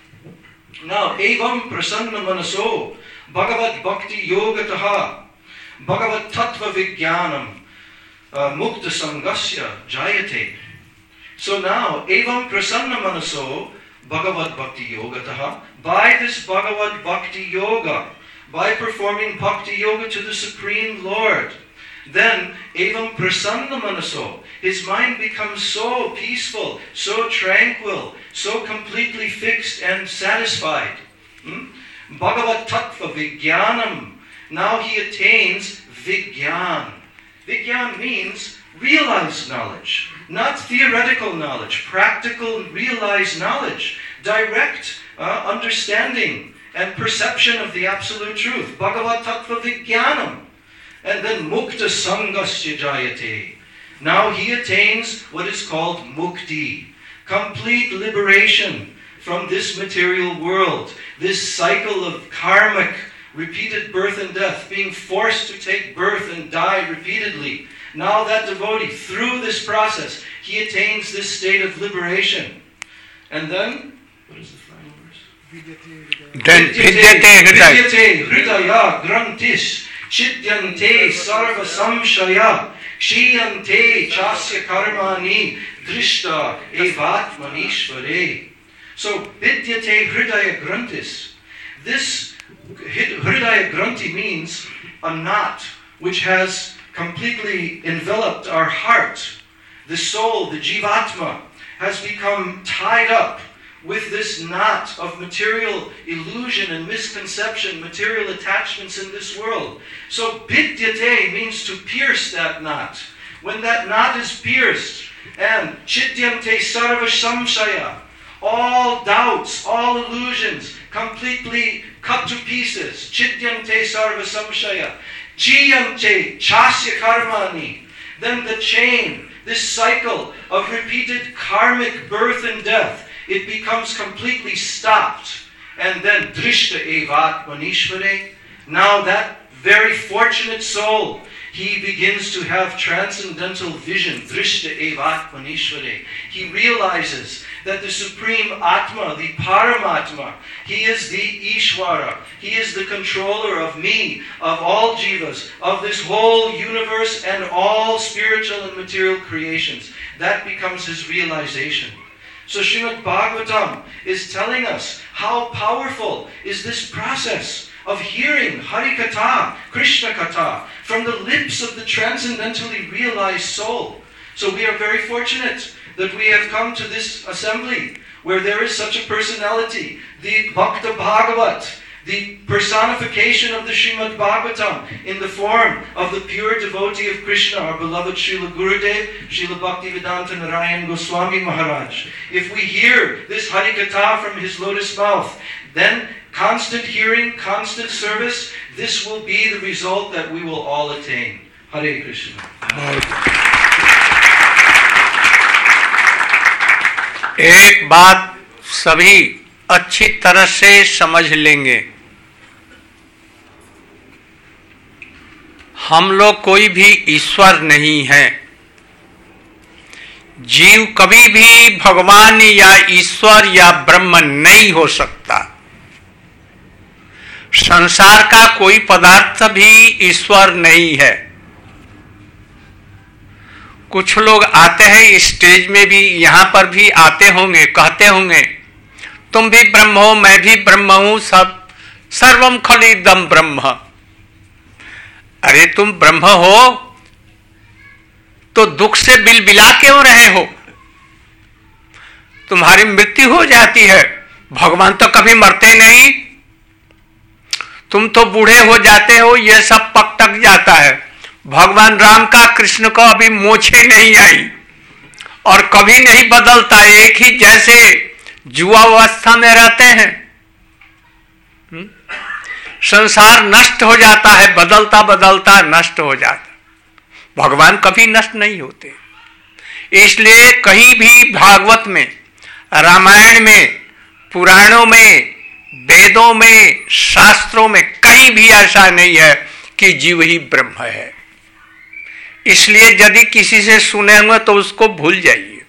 Now, evam prasanna manaso bhagavat bhakti yogataha bhagavat tattva vijnanam mukta sangasya jayate. So now, evam prasanna manaso bhagavat bhakti yogataha, by this bhagavat bhakti yoga, by performing bhakti yoga to the Supreme Lord, then evam prasanna manaso, his mind becomes so peaceful, so tranquil, so completely fixed and satisfied. Bhagavat tattva vijnanam. Now he attains vijnan. Vijnan means realized knowledge, not theoretical knowledge, practical realized knowledge, direct understanding and perception of the absolute truth. Bhagavat tattva vijnanam. And then mukta sangasya jayate. Now he attains what is called mukti, complete liberation from this material world, this cycle of karmic, repeated birth and death, being forced to take birth and die repeatedly. Now that devotee, through this process, he attains this state of liberation. And then, what is the final verse? Then Vidyate hridaya grantis chidyante sarva samshaya kshiyante chasya karmani drishta evatmanishvare. So, vidyate hridaya grantis. This hridaya granti means a knot which has completely enveloped our heart. The soul, the jivatma, has become tied up with this knot of material illusion and misconception, material attachments in this world. So vidyate means to pierce that knot. When that knot is pierced, and chidyante sarva samshaya, all doubts, all illusions, completely cut to pieces. Chidyante sarva samshaya. Jiyante chasya karmani. Then the chain, this cycle of repeated karmic birth and death, it becomes completely stopped. And then drishta evatmanishvare. Now that very fortunate soul, he begins to have transcendental vision. Drishta evatmanishvare. He realizes that the Supreme Atma, the Paramatma, he is the Ishvara. He is the controller of me, of all jivas, of this whole universe and all spiritual and material creations. That becomes his realization. So Srimad Bhagavatam is telling us how powerful is this process of hearing Hari Katha, Krishna Katha, from the lips of the transcendentally realized soul. So we are very fortunate that we have come to this assembly where there is such a personality, the Bhakta Bhagavat, the personification of the Srimad Bhagavatam in the form of the pure devotee of Krishna, our beloved Srila Gurudev, Srila Bhaktivedanta Narayan Goswami Maharaj. If we hear this Hari Katha from his lotus mouth, then constant hearing, constant service, this will be the result that we will all attain. Hare Krishna. एक बात सभी अच्छी तरह से समझ लेंगे, हम लोग कोई भी ईश्वर नहीं है। जीव कभी भी भगवान या ईश्वर या ब्रह्म नहीं हो सकता। संसार का कोई पदार्थ भी ईश्वर नहीं है। कुछ लोग आते हैं स्टेज में भी, यहां पर भी आते होंगे, कहते होंगे तुम भी ब्रह्म हो, मैं भी ब्रह्म हूं, सब सर्वम खलिदम ब्रह्म। अरे तुम ब्रह्म हो तो दुख से बिलबिला क्यों रहे हो? तुम्हारी मृत्यु हो जाती है, भगवान तो कभी मरते नहीं। तुम तो बूढ़े हो जाते हो, ये सब पकटक जाता है। भगवान राम का कृष्ण को अभी मोछे नहीं आई और कभी नहीं बदलता, एक ही जैसे युवावस्था में रहते हैं। संसार नष्ट हो जाता है, बदलता बदलता नष्ट हो जाता, भगवान कभी नष्ट नहीं होते। इसलिए कहीं भी भागवत में, रामायण में, पुराणों में, वेदों में, शास्त्रों में कहीं भी ऐसा नहीं है कि जीव ही ब्रह्म है। इसलिए यदि किसी से सुने हुए तो उसको भूल जाइए।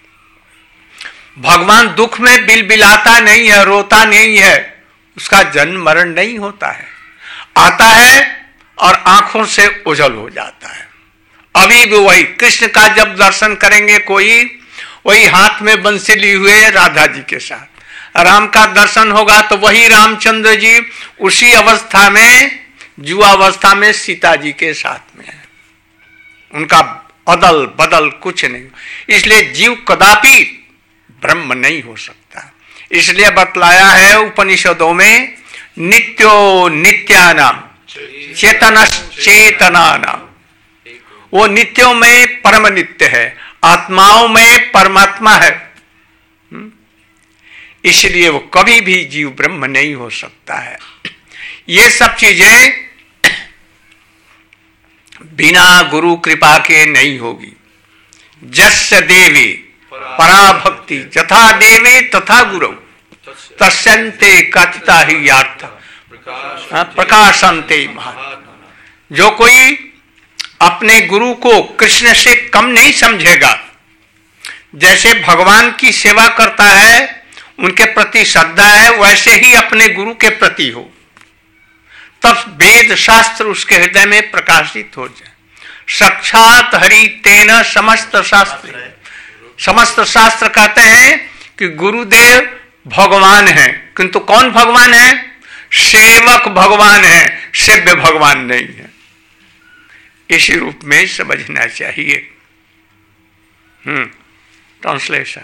भगवान दुख में बिलबिलाता नहीं है, रोता नहीं है, उसका जन्म मरण नहीं होता है, आता है और आंखों से ओझल हो जाता है। अभी भी वही कृष्ण का जब दर्शन करेंगे कोई, वही हाथ में बंसी लिए हुए राधा जी के साथ, राम का दर्शन होगा तो वही रामचंद्र जी उसी अवस्था में, युवावस्था में सीता जी के साथ में है। उनका अदल बदल कुछ नहीं। इसलिए जीव कदापि ब्रह्म नहीं हो सकता। इसलिए बतलाया है उपनिषदों में, नित्यो नित्यानाम चेतनश्चेतनानाम। वो नित्यों में परम नित्य है, आत्माओं में परमात्मा है। इसलिए वो कभी भी जीव ब्रह्म नहीं हो सकता है। ये सब चीजें बिना गुरु कृपा के नहीं होगी। जस्य देवी पराभक्ति यथा देवी तथा गुरु तस्यन्ते कथिता ही यार्थ प्रकाशन्ते महात्मा। जो कोई अपने गुरु को कृष्ण से कम नहीं समझेगा, जैसे भगवान की सेवा करता है, उनके प्रति श्रद्धा है, वैसे ही अपने गुरु के प्रति हो, तब वेद शास्त्र उसके हृदय में प्रकाशित हो जाए। साक्षात हरि तेन समस्त शास्त्र। समस्त शास्त्र कहते हैं कि गुरुदेव भगवान है, किंतु कौन भगवान है? सेवक भगवान है, सेव्य भगवान नहीं है। इसी रूप में समझना चाहिए। Translation.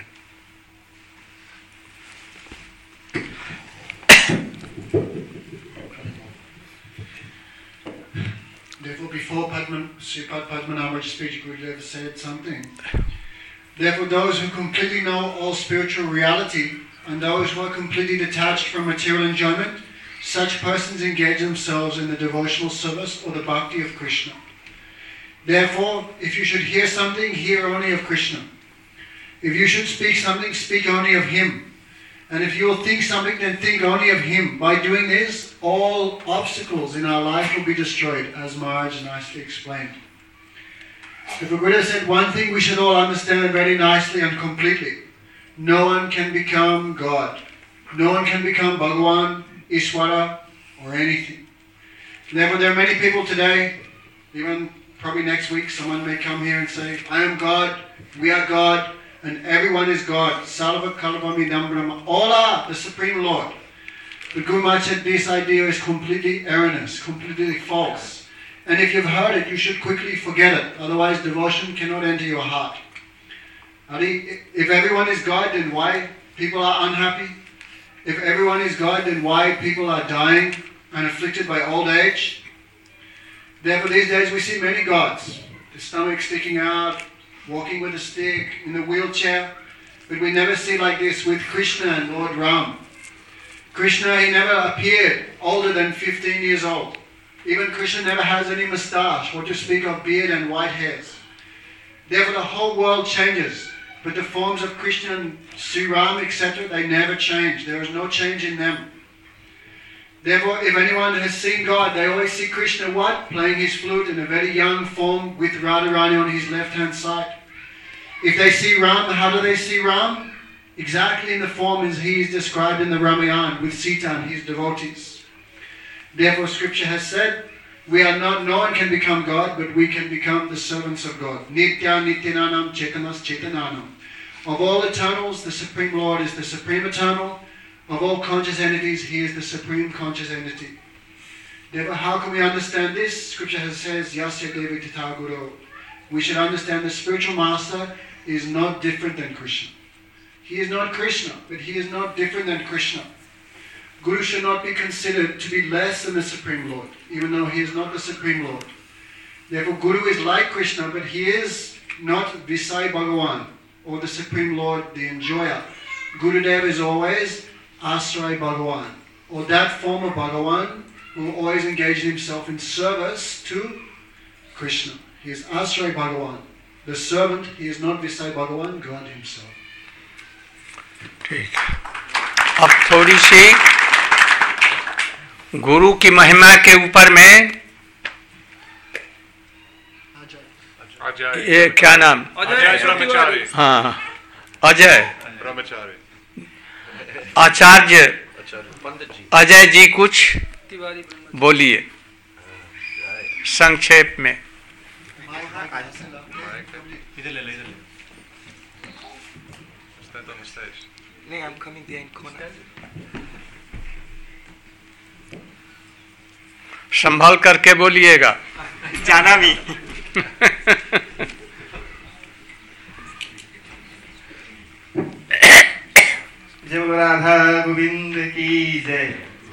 Therefore, before Sripad Padmanabha's speech, Gurudev said something. Therefore, those who completely know all spiritual reality and those who are completely detached from material enjoyment, such persons engage themselves in the devotional service or the bhakti of Krishna. Therefore, if you should hear something, hear only of Krishna. If you should speak something, speak only of Him. And if you will think something, then think only of Him. By doing this, all obstacles in our life will be destroyed, as Maharaj nicely explained. The Gurudev said one thing we should all understand very nicely and completely. No one can become God. No one can become Bhagavan, Ishvara, or anything. Therefore, there are many people today, even probably next week, someone may come here and say, I am God, we are God, and everyone is God. Salva Kalabamidam Brahma. All are the Supreme Lord. But Guru Maharaj said this idea is completely erroneous, completely false. And if you've heard it, you should quickly forget it. Otherwise, devotion cannot enter your heart. If everyone is God, then why people are unhappy? If everyone is God, then why people are dying and afflicted by old age? Therefore, these days we see many gods. The stomach sticking out, walking with a stick, in a wheelchair. But we never see like this with Krishna and Lord Ram. Krishna, he never appeared older than 15 years old. Even Krishna never has any moustache, or to speak of beard and white hairs. Therefore the whole world changes. But the forms of Krishna and Sri Ram, etc., they never change. There is no change in them. Therefore, if anyone has seen God, they always see Krishna what? Playing his flute in a very young form with Radharani on his left-hand side. If they see Ram, how do they see Ram? Exactly in the form as he is described in the Ramayana with Sita and his devotees. Therefore, Scripture has said, no one can become God, but we can become the servants of God. Nitya Nityananam Chetanas Chetananam. Of all eternals, the Supreme Lord is the Supreme Eternal. Of all conscious entities, He is the Supreme Conscious Entity. Therefore, how can we understand this? Scripture says, Yasya Devi Tata Guru. We should understand the spiritual master is not different than Krishna. He is not Krishna, but He is not different than Krishna. Guru should not be considered to be less than the Supreme Lord, even though he is not the Supreme Lord. Therefore, Guru is like Krishna, but he is not Visai Bhagavan, or the Supreme Lord, the enjoyer. Gurudev is always Asray Bhagavan, or that form of Bhagavan who always engaged himself in service to Krishna. He is Asray Bhagavan. The servant, he is not Visai Bhagavan, God himself. ठीक, अब थोड़ी सी गुरु की महिमा के ऊपर में ये क्या नाम? अजय ब्रह्मचारी। हाँ, अजय ब्रह्मचारी। आचार्य अजय जी कुछ तिवारी बोलिए संक्षेप में। नहीं, I'm coming there in corner. संभाल करके बोलिएगा। जाना भी। जय बोलो राधा गोविंद की जय।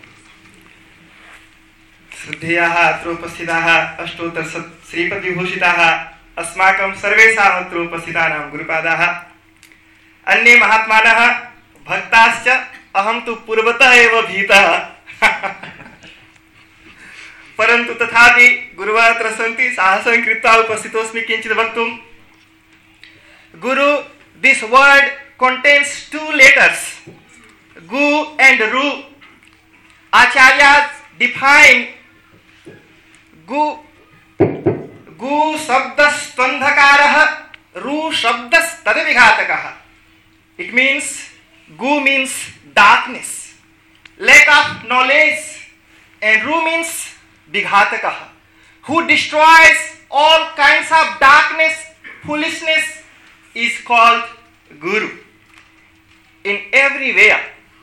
श्रद्धेयाः अत्र उपस्थिताः अष्टोत्तर श्रीपति विभूषिताः अस्माकं सर्वेषां अत्र उपस्थितानां गुरुपादाः अन्ये महात्मानः भक्ताश्च अहं तु पूर्वतः एव भीतः परन्तु तथापि गुरुः अत्र सन्ति साहसं कृत्वा उपस्थितोऽस्मि किञ्चित् वक्तुं। गुरु, this word contains two letters, gu and ru. Acharyas define gu शब्दस्त्वन्धकारः, ru शब्दस्तद्विघातकः. It means gu means darkness, lack of knowledge, and ru means vighatakah, who destroys all kinds of darkness, foolishness, is called Guru. In every way,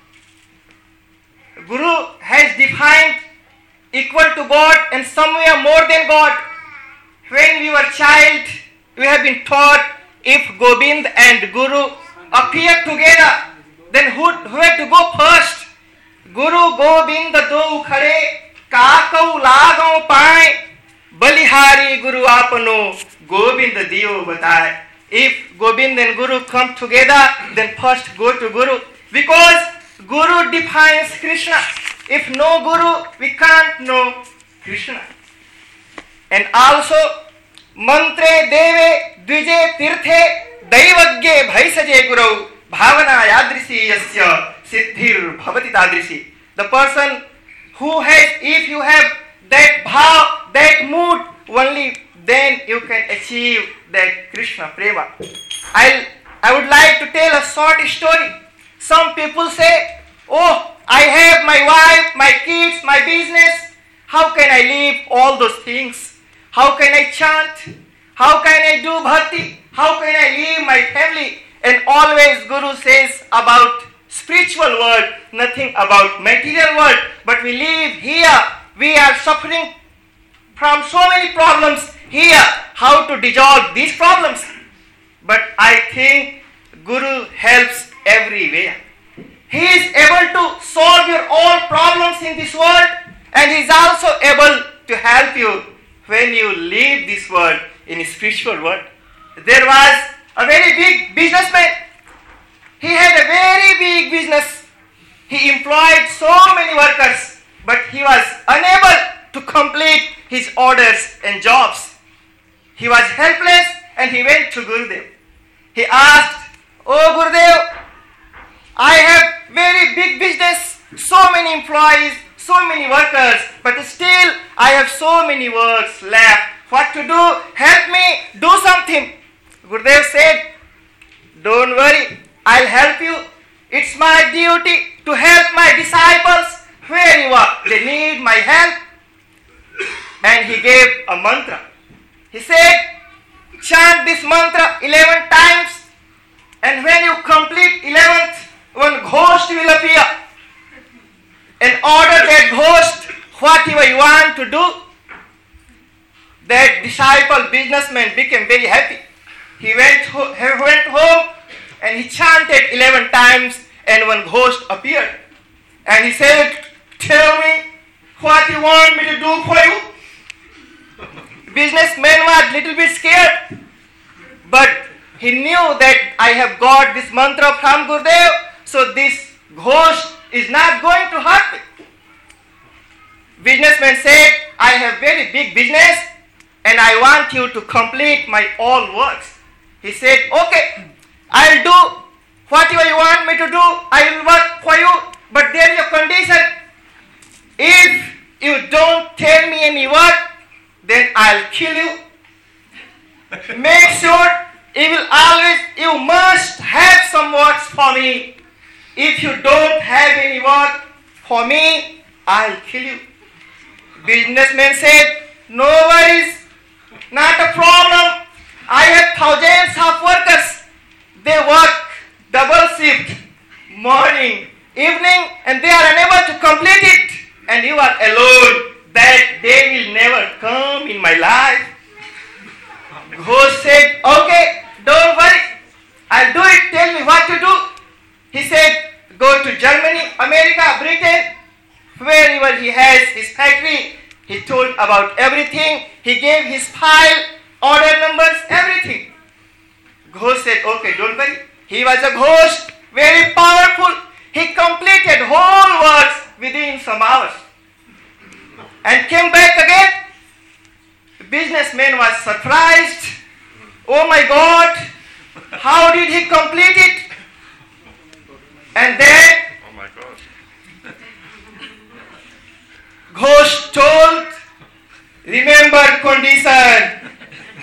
Guru has defined equal to God and somewhere more than God. When we were child, we have been taught if Gobind and Guru appear together, then who had to go first? Guru Gobind do khare काकौ लागौ पाए बलिहारी गुरु आपनो गोविंद दियो बताए. If Gobind and Guru come together, then first go to Guru, because Guru defines Krishna. If no Guru, we can't know Krishna. And also, mantre deve dvije tirthe daivagye bhaisage guru bhavana yadrisi yasya siddhir bhavati tadrisi. The person who has, if you have that bhav, that mood, only then you can achieve that Krishna prema. I would like to tell a short story. Some people say, oh, I have my wife, my kids, my business. How can I leave all those things? How can I chant? How can I do bhakti? How can I leave my family? And always Guru says about spiritual world, nothing about material world. But we live here. We are suffering from so many problems here. How to dissolve these problems? But I think Guru helps everywhere. He is able to solve your all problems in this world, and he is also able to help you when you leave this world in a spiritual world. There was a very big businessman. He had a very big business. He employed so many workers, but he was unable to complete his orders and jobs. He was helpless, and he went to Gurudev. He asked, "Oh Gurudev, I have very big business, so many employees, so many workers, but still I have so many works left. What to do? Help me, do something." Gurudev said, "Don't worry, I'll help you. It's my duty to help my disciples wherever they need my help." And he gave a mantra. He said, "Chant this mantra 11 times, and when you complete 11th, one ghost will appear. And order that ghost whatever you want to do." That disciple businessman became very happy. He went home and he chanted 11 times, and one ghost appeared. And he said, tell me what you want me to do for you. Businessman was little bit scared, but he knew that I have got this mantra from Gurudev, so this ghost is not going to hurt me. Businessman said, I have very big business and I want you to complete my all works. He said, okay, I'll do whatever you want me to do, I will work for you, but there is a condition. If you don't tell me any word, then I'll kill you. Make sure you must have some words for me. If you don't have any word for me, I'll kill you. Businessman said, no worries, not a problem. I have thousands of workers. They work double shift, morning, evening, and they are unable to complete it. And you are alone. That day will never come in my life. Ghost said, okay, don't worry. I'll do it. Tell me what to do. He said, go to Germany, America, Britain, wherever he has his factory. He told about everything. He gave his file, order numbers, everything. Ghost said, okay, don't worry. He was a ghost, very powerful. He completed whole works within some hours. And came back again. The businessman was surprised. Oh my God, how did he complete it? And then Oh my God. ghost told, remember condition.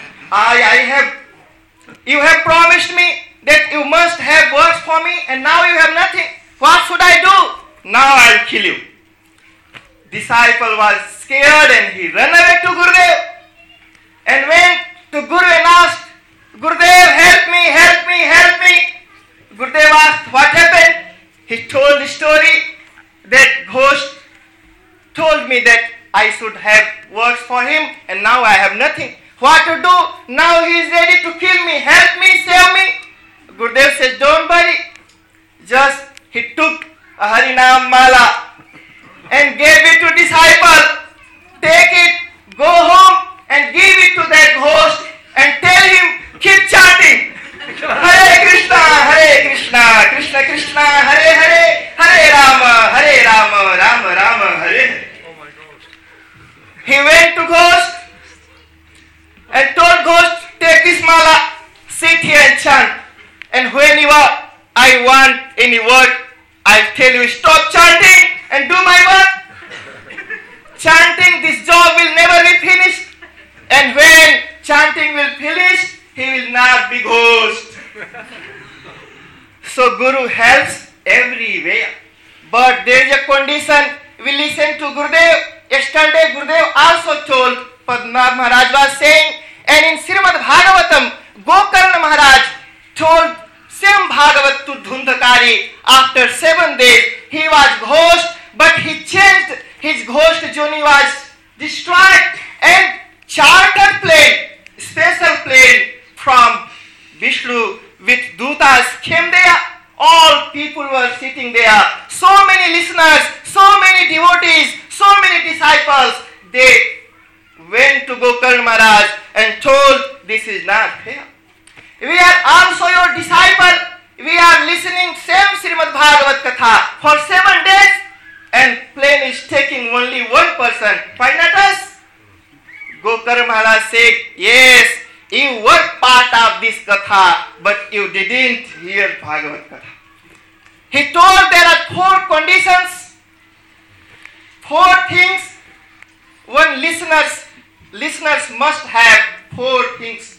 You have promised me that you must have works for me, and now you have nothing. What should I do? Now I'll kill you. Disciple was scared and he ran away to Gurudev and went to Guru and asked, Gurudev, help me, help me, help me. Gurudev asked, what happened? He told the story that ghost told me that I should have works for him and now I have nothing. What to do? Now he is ready to kill me. Help me, save me. Gurudev said, don't worry. Just he took a Harinam Mala and gave it to disciple. Take it, go home and give it to that ghost and tell him, keep chanting. Hare Krishna, Krishna Krishna, Hare Hare, Hare Rama, Rama Rama, Hare Hare. Oh my God. He went to ghost and told ghost, take this mala, sit here and chant. And whenever I want any word, I'll tell you, stop chanting and do my work. Chanting, this job will never be finished. And when chanting will finish, he will not be ghost. So Guru helps everywhere. But there is a condition. We listen to Gurudev. Yesterday Gurudev also told, Padmanabh Maharaj was saying, and in Srimad Bhagavatam, Gokarna Maharaj told same Bhagavat to Dhundakari. After 7 days, he was ghost, but he changed. His ghost journey was destroyed and chartered plane, special plane from Vishnu with Dutas came there. All people were sitting there. So many listeners, so many devotees, so many disciples. They went to Gokarna Maharaj and told, this is not fair. We are also your disciple. We are listening same Srimad Bhagavat Katha for 7 days and plane is taking only one person. Why not us? Gokarna Maharaj said, yes, you were part of this Katha, but you didn't hear Bhagavat Katha. He told there are 4 conditions, 4 things. One listeners must have 4 things.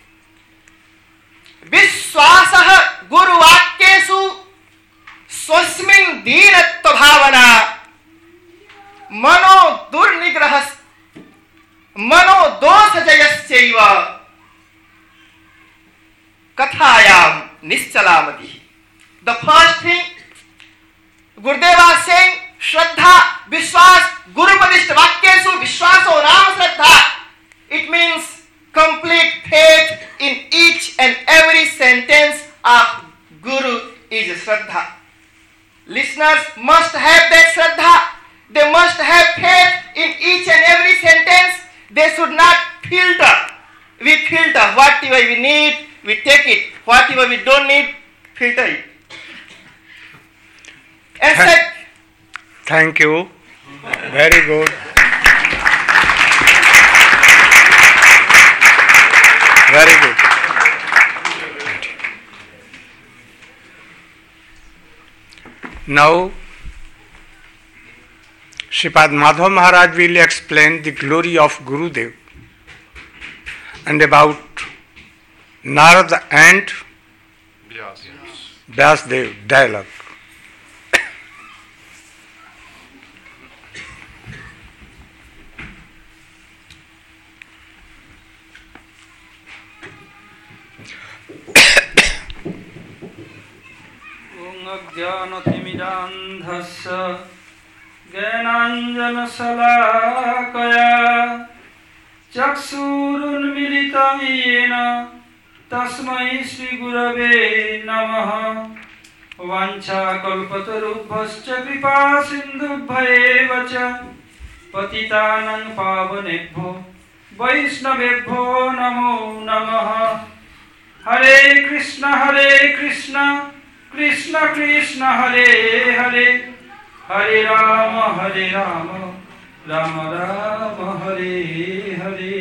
Vishwasah Guru Vakyesu Swasmin Deenatva Bhavana Mano Durnigrahas Mano Dosajayaschaiva Kathayam Nischalamati. The first thing, Gurudev was saying, Shraddha, Vishwas, Guru Padishta Vakyesu, Vishwaso Ram Shraddha. It means complete faith in each and every sentence of Guru is Shraddha. listeners must have that Shraddha. They must have faith in each and every sentence. They should not filter. We filter whatever we need, we take it. Whatever we don't need, filter it. And Thank you. Very good. Very good. Now, Sripad Madhav Maharaj will explain the glory of Gurudev and about Narada and Vyasdev dialogue. ज्ञानतिमिरान्धस्य ज्ञानाञ्जनशलाकया चक्षुरुन्मीलितं येन तस्मै श्रीगुरवे नमः। वाञ्छाकल्पतरुभ्यश्च कृपासिन्धुभ्येव च पतितानां पावनेभ्यो वैष्णवेभ्यो नमो नमः। हरे कृष्ण कृष्ण कृष्ण हरे हरे, हरे Ram Ram Ram Hare Hare.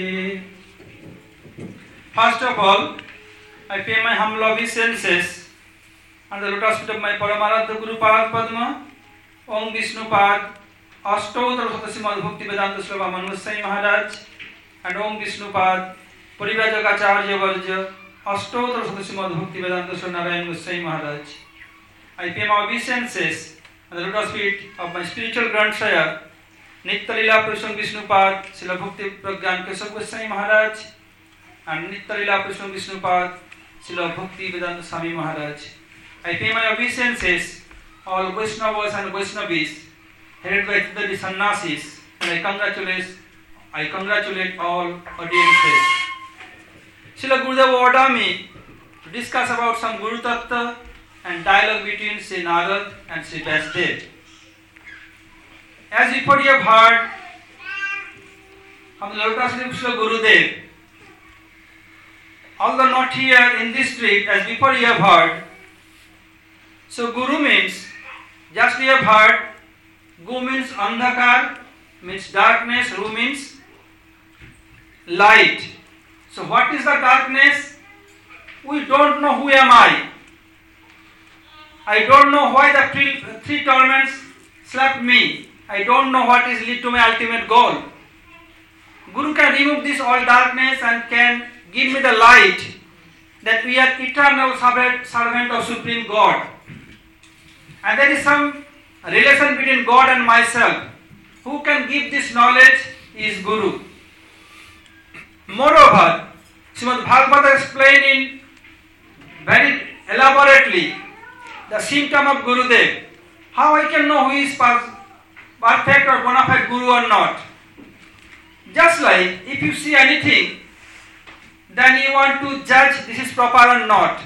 First of all, I pay my humble obeisances on the lotus feet of my Paramaradha Guru Pad Padma, Om Vishnu Pad, Ashtotra Srimad Bhakti Vedanta Swami Manu Goswami Maharaj, and Om Vishnu Pad, Parivrajaka Varja, Ashtotra Srimad Bhakti Vedanta Swami Narayan Goswami Maharaj. I pay my obeisances on the lotus feet of my spiritual grandsire, Nitya Lila Purusham Vishnu Pad, Srila Bhakti Pragyan Keshav Goswami Maharaj, and Nitya Lila Purusham Vishnu Pad, Srila Bhakti Vedanta Swami Maharaj. I pay my obeisances all Vaishnavas and Vaishnavis, headed by the sannyasis, and I congratulate all audiences. Srila Gurudev ordered me to discuss about some Guru Tattva and dialogue between Sri Narad and Sri Vyasdev. As before you have heard from the lotus feet of Srila Gurudev, although not here in this trip, as before you have heard, so Guru means, just you have heard, Gu means Andhakar, means darkness, Ru means light. So what is the darkness? We don't know who am I. I don't know why the three torments slapped me. I don't know what is lead to my ultimate goal. Guru can remove this all darkness and can give me the light that we are eternal servant of Supreme God. And there is some relation between God and myself. Who can give this knowledge is Guru. Moreover, Srimad Bhagavata explained in very elaborately the symptom of Gurudev. How I can know who is perfect or bona fide Guru or not. Just like if you see anything, then you want to judge this is proper or not.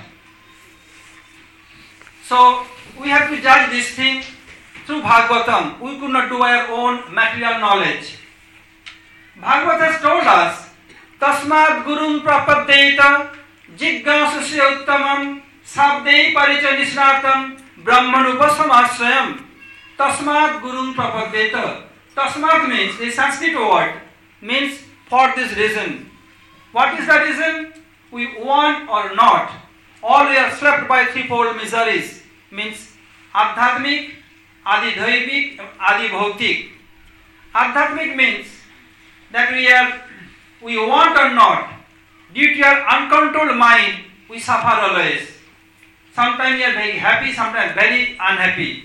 So we have to judge this thing through Bhagavatam. We could not do our own material knowledge. Bhagavatam has told us, Tasmad Gurum Prapaddeta Jiggasusya Uttamam Sabdei Paricha Nisnatam Brahmanupasamastrayam. Tasmad Gurum Prapaddeta. Tasmad means, the Sanskrit word, means for this reason. What is the reason? We want or not. All we are swept by threefold miseries. Means Adhyatmik, Adidhaivik, Adibhautik. Adhyatmik means that we want or not, due to our uncontrolled mind, we suffer always. Sometimes we are very happy, sometimes very unhappy.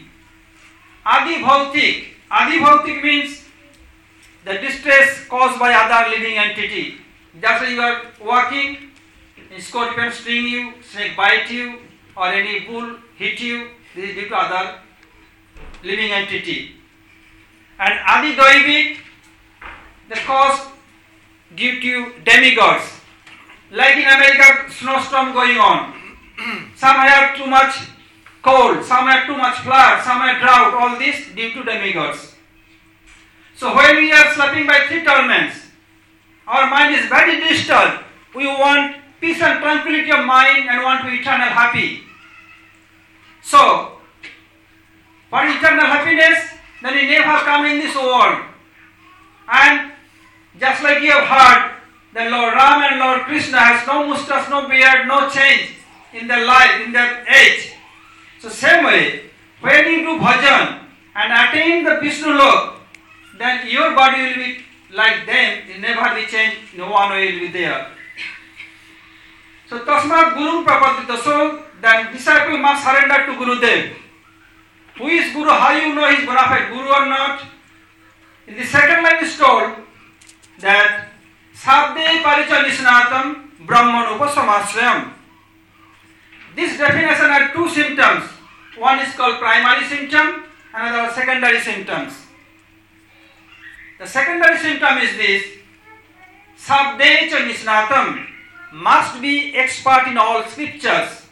Adibhautik means the distress caused by other living entity. Just like you are walking, a scorpion sting you, snake bite you, or any bull hit you, this is due to other living entity. And Adidaivik, the cause due to demigods. Like in America, snowstorm going on. Some have too much cold, some had too much flood, some had drought, all this due to demigods. So when we are slapping by three torments, our mind is very disturbed. We want peace and tranquility of mind and want to be eternal happy. So, for eternal happiness, then we never come in this world. And just like you have heard, that Lord Ram and Lord Krishna has no mustache, no beard, no change in their life, in their age. So same way, when you do bhajan and attain the Vishnu Lok, then your body will be like them, it never be changed, no one will be there. So Tasmat Guru Prapadita, so then disciple must surrender to Gurudev. Who is Guru? How you know he is bona fide Guru or not? In the second line is told that Sabde Paricha Nisnatam Brahman Upasamasrayam. This definition has two symptoms. One is called primary symptom, another secondary symptoms. The secondary symptom is this: Sabde cha Nisnatam, must be expert in all scriptures.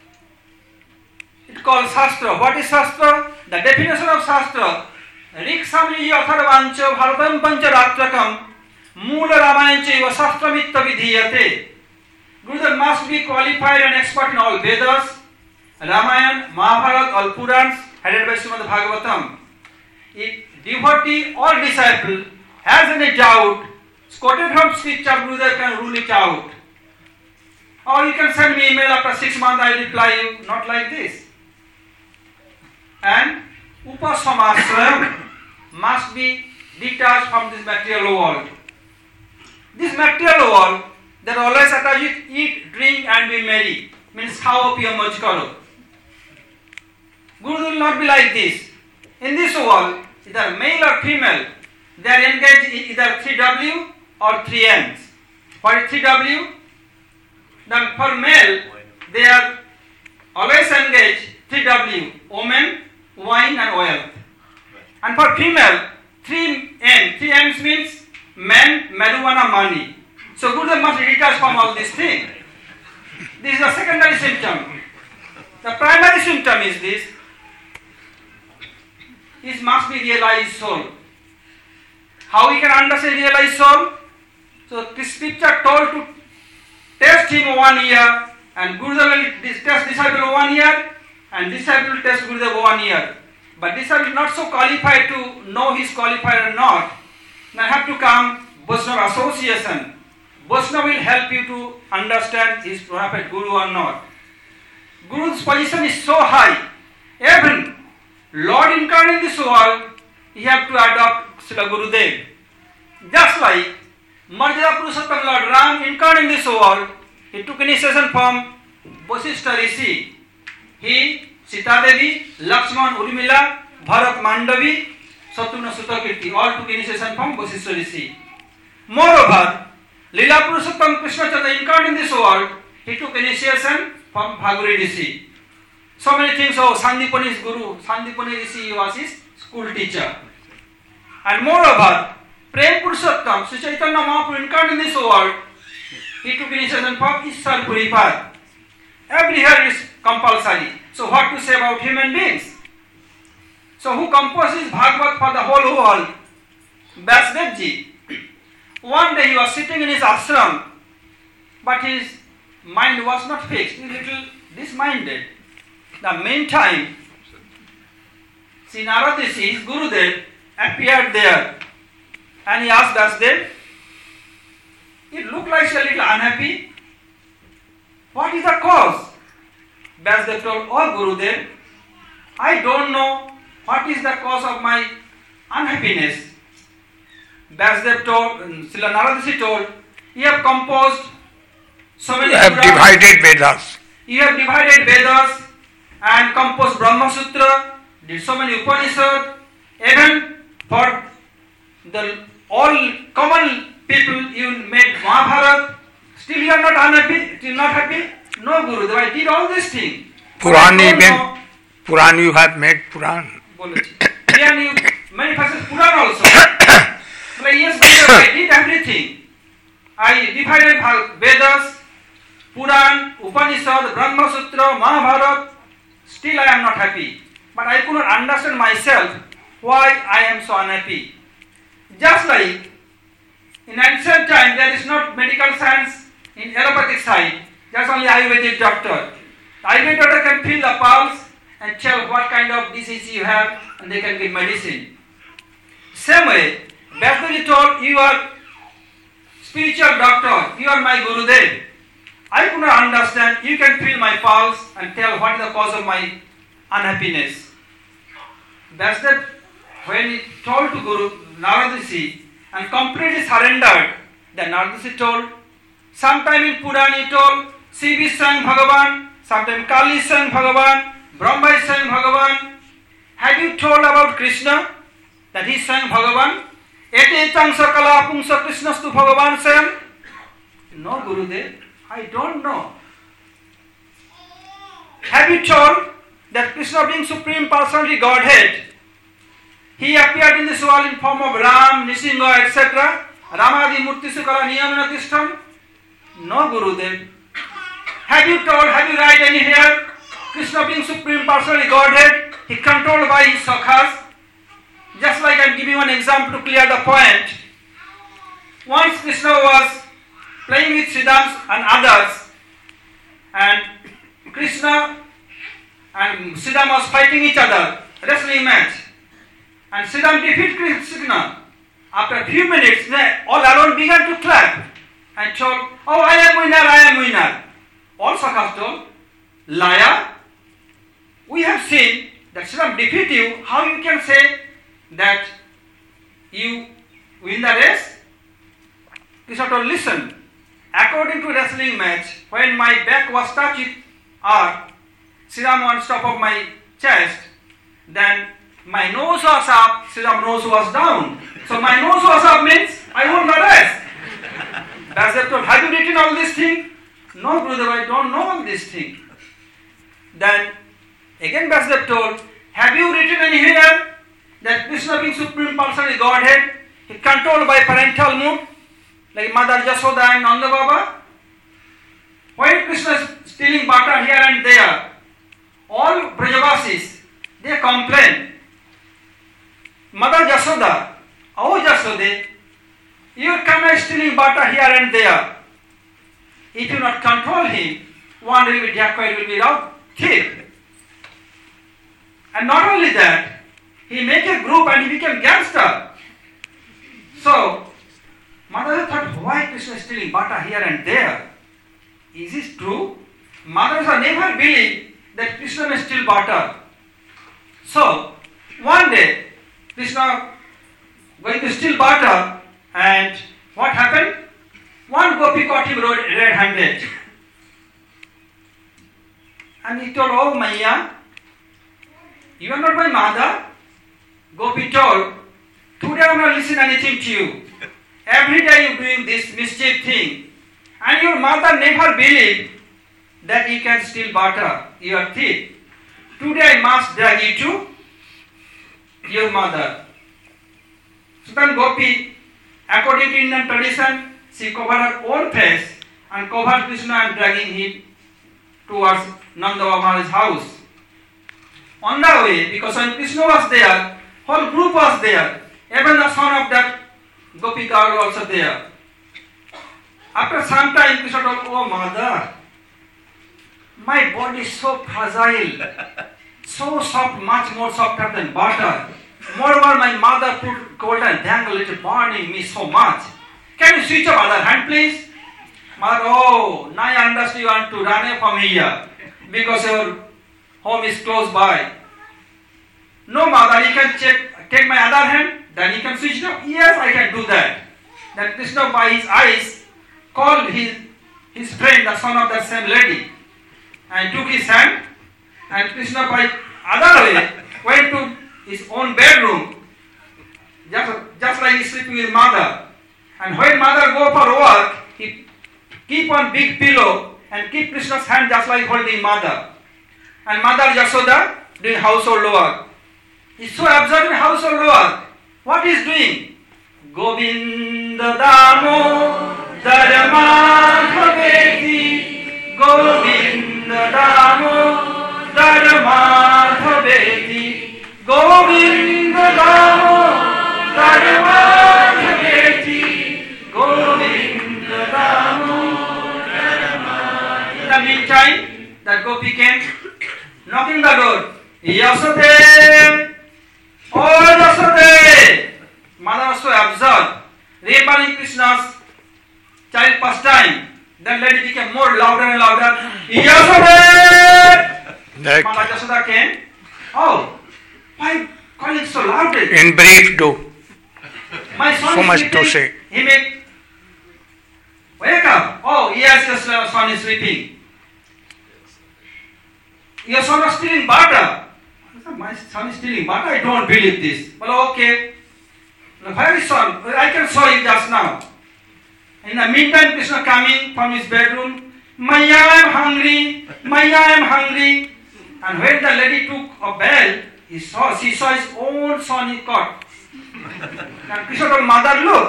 It called Shastra. What is Shastra? The definition of Shastra: Riksamli Atharvancha Bharatam Pancharatrakam Mula Ramayancha Iva Shastramitta Vidhiyate. Gurudev must be qualified and expert in all Vedas, Ramayana, Mahabharata, all Purans, headed by Srimad Bhagavatam. If devotee or disciple has any doubt, quoted from scripture, Gurudev can rule it out. Or you can send me email after 6 months, I reply you, not like this. And Upasamasrayam must be detached from this material world. This material world, they are always attached with eat, drink and be merry. Means khao piyo moj karo. Guru will not be like this. In this world, either male or female, they are engaged in either 3W or 3Ns. What is 3W? Then for male, they are always engaged 3W, women, wine and wealth. And for female, 3N. 3N means men, marijuana, money. So Gurudev must detach from all these things. This is the secondary symptom. The primary symptom is this: it must be realized soul. How we can understand realized soul? So this scripture told to test him 1 year, and Gurudev will test disciple 1 year, and disciple will test Gurudev 1 year. But disciple is not so qualified to know he is qualified or not. Now have to come Vaishnava association. Vaishnava will help you to understand is prophet Guru or not. Guru's position is so high. Even Lord incarnate in this world, you have to adopt Srila Gurudev. Just like Marjada Purushottam Lord Ram incarnate in this world, he took initiation from Vasishtha Rishi. He, Sita Devi, Lakshman, Urmila, Bharat Mandavi, Shatrugna Sutakirti, all took initiation from Vasishtha Rishi. Moreover, Lila Purushottam Krishna Chandra incarnate in this world, he took initiation from Bhaguri Rishi. So many things, Sandipani is Guru, Sandipani Rishi was his school teacher. And moreover, Prem Purushottam, Sri Chaitanya Mahaprabhu incarnate in this world, he took initiation from Ishwar Puripad. Every year is compulsory. So what to say about human beings? So who composes Bhagavad for the whole world? Vyasdev Ji. One day he was sitting in his ashram, but his mind was not fixed. He was a little disminded. The meantime, Sri Narad Rishi, his Gurudev, appeared there, and he asked Vyasdev, it looked like she was a little unhappy. What is the cause? Vyasdev told, oh Gurudev, I don't know what is the cause of my unhappiness. Vyasdev told, Srila Narad Rishi told, you have composed so many. You have divided Vedas. You have divided Vedas and composed Brahma Sutra, did so many Upanishads, even for the all common people you made Mahabharata. Still you are not unhappy, still not happy? No Gurudev, I did all these things. Puran you have made Puran. Here you manifested Puran also. Like, yes, Gurudev, I did everything. I divided Vedas, Puran, Upanishad, Brahma Sutra, Mahabharata, still I am not happy. But I could not understand myself why I am so unhappy. Just like in ancient time there is not medical science in allopathic side, there's only Ayurvedic doctor. The Ayurvedic doctor can feel the pulse and tell what kind of disease you have and they can give medicine. Same way, Vyasdev told, you are spiritual doctor, you are my Gurudev. I could not understand, you can feel my pulse and tell what is the cause of my unhappiness. Vyasdev, when he told to Guru Narad Rishi and completely surrendered, then Narad Rishi told, sometime in Purana he told, Shiv is saying Bhagavan, sometime Kali is saying Bhagavan, Brahma is saying Bhagavan. Have you told about Krishna that he is saying Bhagavan? Ete etang sakala apungsa Krishnastu Bhagavan sayam? No, Gurudev, I don't know. Have you told that Krishna being Supreme Personality Godhead, he appeared in this world in form of Ram, Nisinga, etc. Ramadi Murti Sukala Niyamana Tishtam? No, Gurudev. Have you told, have you write any here? Krishna being Supreme Personality Godhead, he controlled by his sakhas. Just like I am giving one example to clear the point. Once Krishna was playing with Siddhams and others, and Krishna and Siddham was fighting each other, wrestling match. And Siddham defeated Krishna. After a few minutes, they all around began to clap and told, oh, I am winner, I am winner. All sakhas told, liar. We have seen that Siddham defeat you. How you can say that you win the race? Krishna told, listen, according to wrestling match, when my back was touched with earth, Siddham on top of my chest, then my nose was up, Siddham nose was down. So my nose was up means I won the race. Vyasdev told, have you written all this thing? No, Gurudev, I don't know all this thing. Then again Vyasdev told, have you written anywhere that Krishna being Supreme Personality Godhead, he controlled by parental mood, like Mother Yashoda and Nanda Baba? When Krishna is stealing butter here and there, all Brajavasis, they complain. Mother Yashoda, oh Yashoda, your Kanna is stealing butter here and there. If you not control him, one will be dacoit, will be out thief. And not only that, he made a group and he became gangster. So, Mother thought, why Krishna is stealing butter here and there? Is this true? Mothers have never believed that Krishna may steal butter. So, one day, Krishna going to steal butter, and what happened? One gopi caught him red-handed. And he told, oh Maya, you are not my mother. Gopi told, today I am not listening anything to you. Every day you are doing this mischief thing. And your mother never believed that you can steal butter. You are thief. Today I must drag you to your mother. So then Gopi, according to Indian tradition, she covered her own face and covered Krishna and dragging him towards Nanda Baba's house. On the way, because when Krishna was there, whole group was there. Even the son of that Gopi girl also there. After some time, Krishna told, oh mother, my body is so fragile, so soft, much more softer than butter. Moreover, my mother put golden dangle, it burning me so much. Can you switch off other hand, please? Mother, oh, now I understand you want to run away from here because your home is close by. No, mother, you can take my other hand, then you can switch it off. Yes, I can do that. Then Krishna, by his eyes, called his friend, the son of that same lady, and took his hand, and Krishna, by other way, went to his own bedroom, just like he's sleeping with mother. And when mother go for work, he keep on big pillow and keep Krishna's hand just like holding mother. And mother Yashoda doing household work. He's so absorbed in household work. What is doing? Govinda Damo Dharma Bhageti Govinda Damo dar madhaveti Govinda dar madhaveti Govinda In the meantime, that gopi came knocking the door. Yasode! Oh Yasode! Mother was so absorbed, repelling Krishna's child pastime. That lady became more louder and louder. Yasode! Mama Yashoda came. Oh, why calling so loudly? In brief, do. My son So is much to sleeping. say. He made, wake up. Oh, yes, your son is sleeping. Your son was stealing butter. I said, my son is stealing butter. I don't believe this. Well, okay. Where is son? I can show you just now. In the meantime, Krishna coming from his bedroom. Maya, I am hungry. Maya, I am hungry. And when the lady took a bell, she saw his own son he caught. And Krishna told mother, look,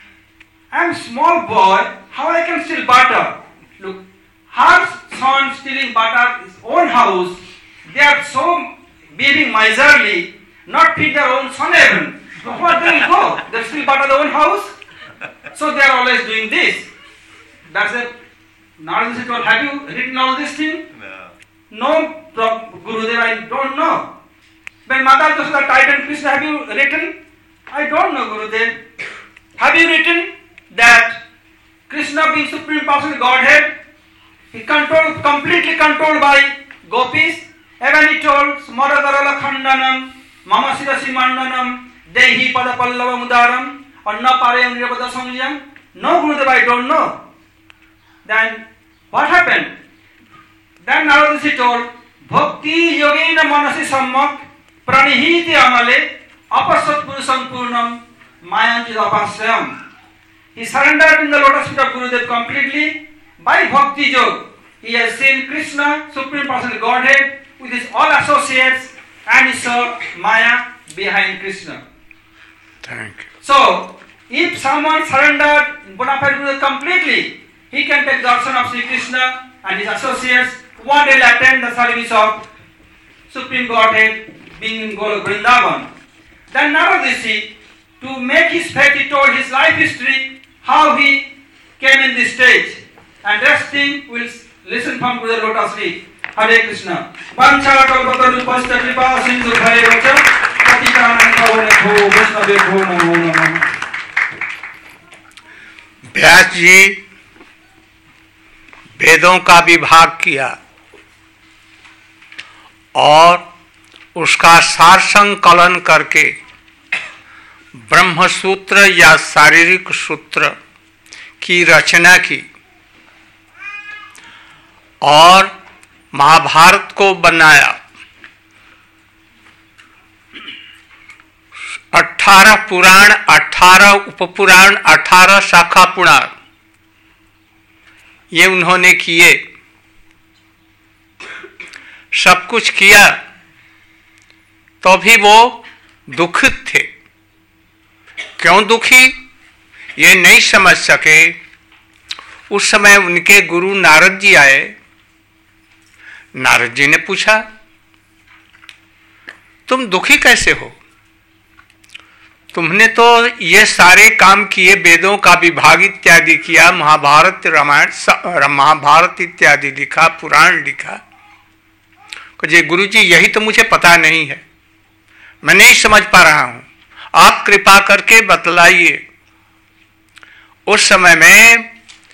I am a small boy. How I can steal butter? Look, her son stealing butter in his own house. They are so behaving miserly, not feed their own son even. So what they will go? They steal butter in their own house. So they are always doing this. That's it. Narada told, have you written all this thing? No, Gurudev, I don't know. When Mother Yashoda tightened Krishna, have you written? I don't know, Gurudev. Have you written that Krishna being Supreme Personality Godhead, he completely controlled by gopis? Even he told, Smaradarala Khandanam, Mama Sidasi Mandanam, Dehi Pada Pallava Mudaram, Anna Parayam Nirabada Samyam? No, Gurudev, I don't know. Then what happened? Then Narada told, Bhakti Yogena Manasi Sammak Pranihiti Amale Apasat Purusam Purnam Mayanchit Apasyam. He surrendered in the lotus feet of Gurudev completely. By Bhakti Yog, he has seen Krishna, Supreme Personality Godhead, with his all associates, and he saw Maya behind Krishna. Thank you. So, if someone surrendered bona fide Gurudev completely, he can take darshan of Sri Krishna and his associates. One day will attend the service of Supreme Godhead being in Golok Vrindavan. Then Narada, to make his faith, he told his life history, how he came in this stage. And rest thing we'll listen from Gurudev Lotus feet. Hare Krishna. Panchakakalpataru pasta kripa sindhu bhayevacha patitanam pavanebho vaishnavebho namo namah. व्यास जी वेदों का विभाग किया और उसका सार संकलन करके ब्रह्म सूत्र या शारीरिक सूत्र की रचना की और महाभारत को बनाया। 18 पुराण, 18 उपपुराण, 18 शाखा पुराण ये उन्होंने किए। सब कुछ किया तो भी वो दुखित थे। क्यों दुखी ये नहीं समझ सके। उस समय उनके गुरु नारद जी आए। नारद जी ने पूछा, तुम दुखी कैसे हो? तुमने तो ये सारे काम किए, वेदों का विभाग इत्यादि किया, महाभारत रामायण महाभारत इत्यादि लिखा, पुराण लिखा। जी गुरुजी यही तो मुझे पता नहीं है, मैं नहीं समझ पा रहा हूं, आप कृपा करके बतलाइए। उस समय में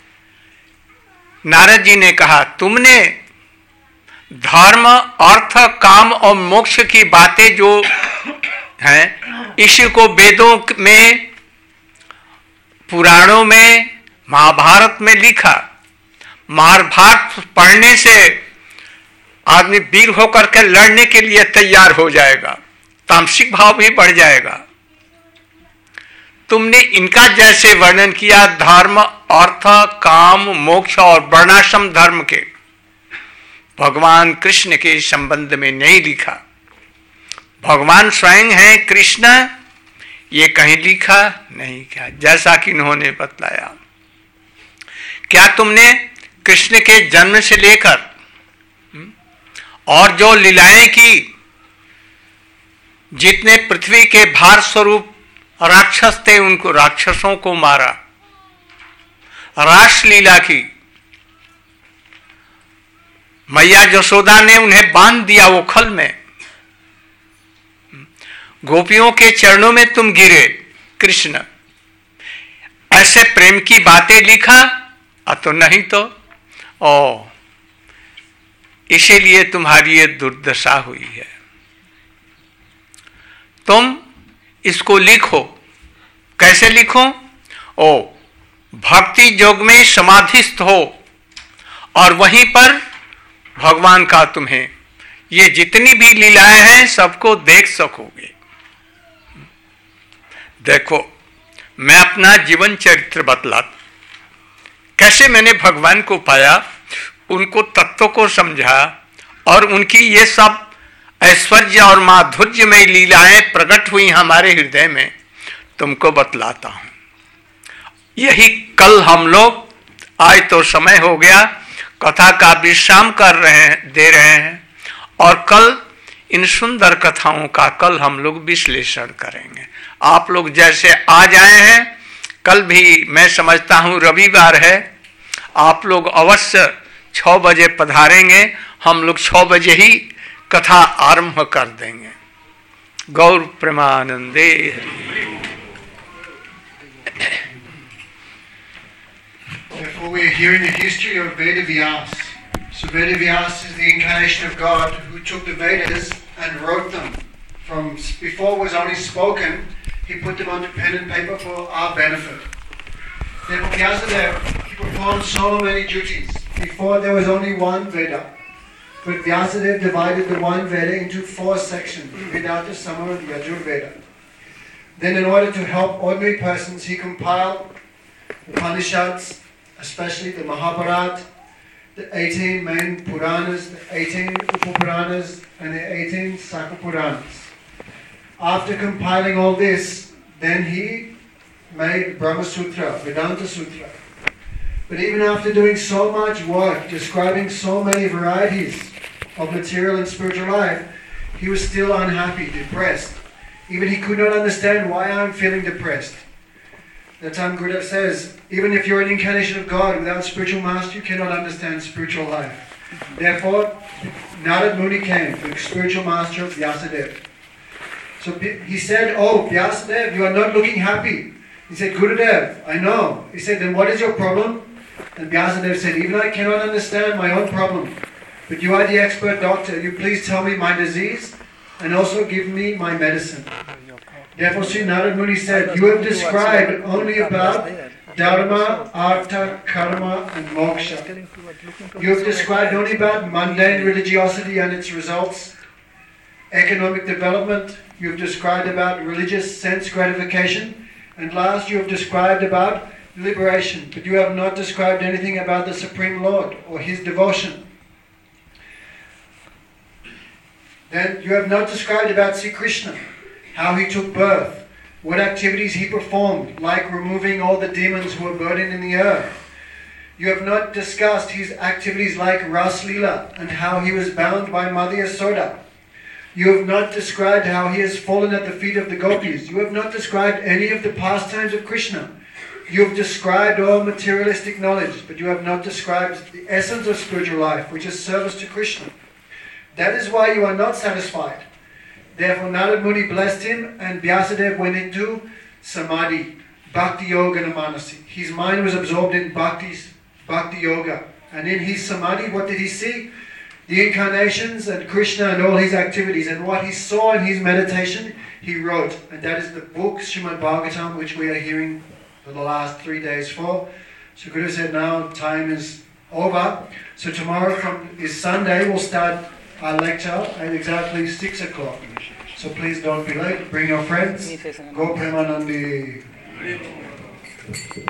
नारद जी ने कहा, तुमने धर्म, अर्थ, काम और मोक्ष की बातें जो हैं, इसी को वेदों में, पुराणों में, महाभारत में लिखा। महाभारत पढ़ने से आदमी वीर होकर के लड़ने के लिए तैयार हो जाएगा, तामसिक भाव भी बढ़ जाएगा। तुमने इनका जैसे वर्णन किया, धर्म, अर्थ, काम, मोक्ष और वर्णाश्रम धर्म के, भगवान कृष्ण के संबंध में नहीं लिखा। भगवान स्वयं हैं कृष्ण, ये कहीं लिखा नहीं क्या, जैसा कि इन्होंने बतलाया। क्या तुमने कृष्ण के जन्म से लेकर और जो लीलाएं की, जितने पृथ्वी के भार स्वरूप राक्षस थे उनको, राक्षसों को मारा, रास लीला की। मैया यशोदा ने उन्हें बांध दिया वो खल में। गोपियों के चरणों में तुम गिरे कृष्ण, ऐसे प्रेम की बातें लिखा, तो नहीं तो इसीलिए तुम्हारी ये दुर्दशा हुई है। तुम इसको लिखो। कैसे लिखो? भक्ति योग में समाधिस्थ हो और वहीं पर भगवान का तुम्हें ये जितनी भी लीलाएं हैं सबको देख सकोगे। देखो, मैं अपना जीवन चरित्र बतला, कैसे मैंने भगवान को पाया, उनको तत्व को समझा और उनकी ये सब ऐश्वर्य और माधुर्यमय लीलाएं प्रकट हुई हमारे हृदय में, तुमको बतलाता हूं। यही कल हम लोग, आज तो समय हो गया, कथा का विश्राम दे रहे हैं और कल इन सुंदर कथाओं का कल हम लोग विश्लेषण करेंगे। आप लोग जैसे आज आए हैं, कल भी मैं समझता हूं रविवार है, आप लोग अवश्य 6 बजे पधारेंगे। हम लोग 6 बजे ही कथा आरंभ कर देंगे। गौर प्रेमानंदे Hari. Therefore, we are hearing the history of Veda Vyas. So Veda Vyas is the incarnation of God who took the Vedas and wrote them. From before it was only spoken, he put them onto pen and paper for our benefit. Therefore, Vyasadeva, he performed so many duties. Before there was only one Veda. But Vyasadeva divided the one Veda into 4 sections, Vedanta, Samara, and Yajurveda. Then in order to help ordinary persons, he compiled Upanishads, especially the Mahabharata, the 18 main Puranas, the 18 Upapuranas, and the 18 Sakapuranas. After compiling all this, then he made Brahma Sutra, Vedanta Sutra. But even after doing so much work, describing so many varieties of material and spiritual life, he was still unhappy, depressed. Even he could not understand why I'm feeling depressed. That time Gurudev says, even if you're an incarnation of God, without spiritual master, you cannot understand spiritual life. Therefore, Narad Muni came, the spiritual master of Vyasadeva. So he said, Vyasadeva, you are not looking happy. He said, Gurudev, I know. He said, then what is your problem? And Vyasadeva said, even I cannot understand my own problem. But you are the expert doctor. You please tell me my disease and also give me my medicine. Therefore, Sri Narad Muni said, you have described only about Dharma, Artha, Karma and Moksha. You have described only about mundane religiosity and its results, economic development. You have described about religious sense gratification. And last, you have described about liberation. But you have not described anything about the Supreme Lord or His devotion. Then you have not described about Sri Krishna, how he took birth, what activities he performed, like removing all the demons who were burning in the earth. You have not discussed his activities like Ras Leela and how he was bound by Mother Yasoda. You have not described how he has fallen at the feet of the gopis. You have not described any of the pastimes of Krishna. You have described all materialistic knowledge, but you have not described the essence of spiritual life, which is service to Krishna. That is why you are not satisfied. Therefore, Narad Muni blessed him, and Vyasadeva went into Samadhi, Bhakti Yoga Namanasi. His mind was absorbed in Bhakti Yoga. And in his Samadhi, what did he see? The incarnations and Krishna and all his activities. And what he saw in his meditation, he wrote. And that is the book, Srimad Bhagavatam, which we are hearing for the last 3 days for. So Guru said now time is over. So tomorrow is Sunday, we'll start our lecture at exactly 6 o'clock. So please don't be late. Bring your friends. Go Premanandi.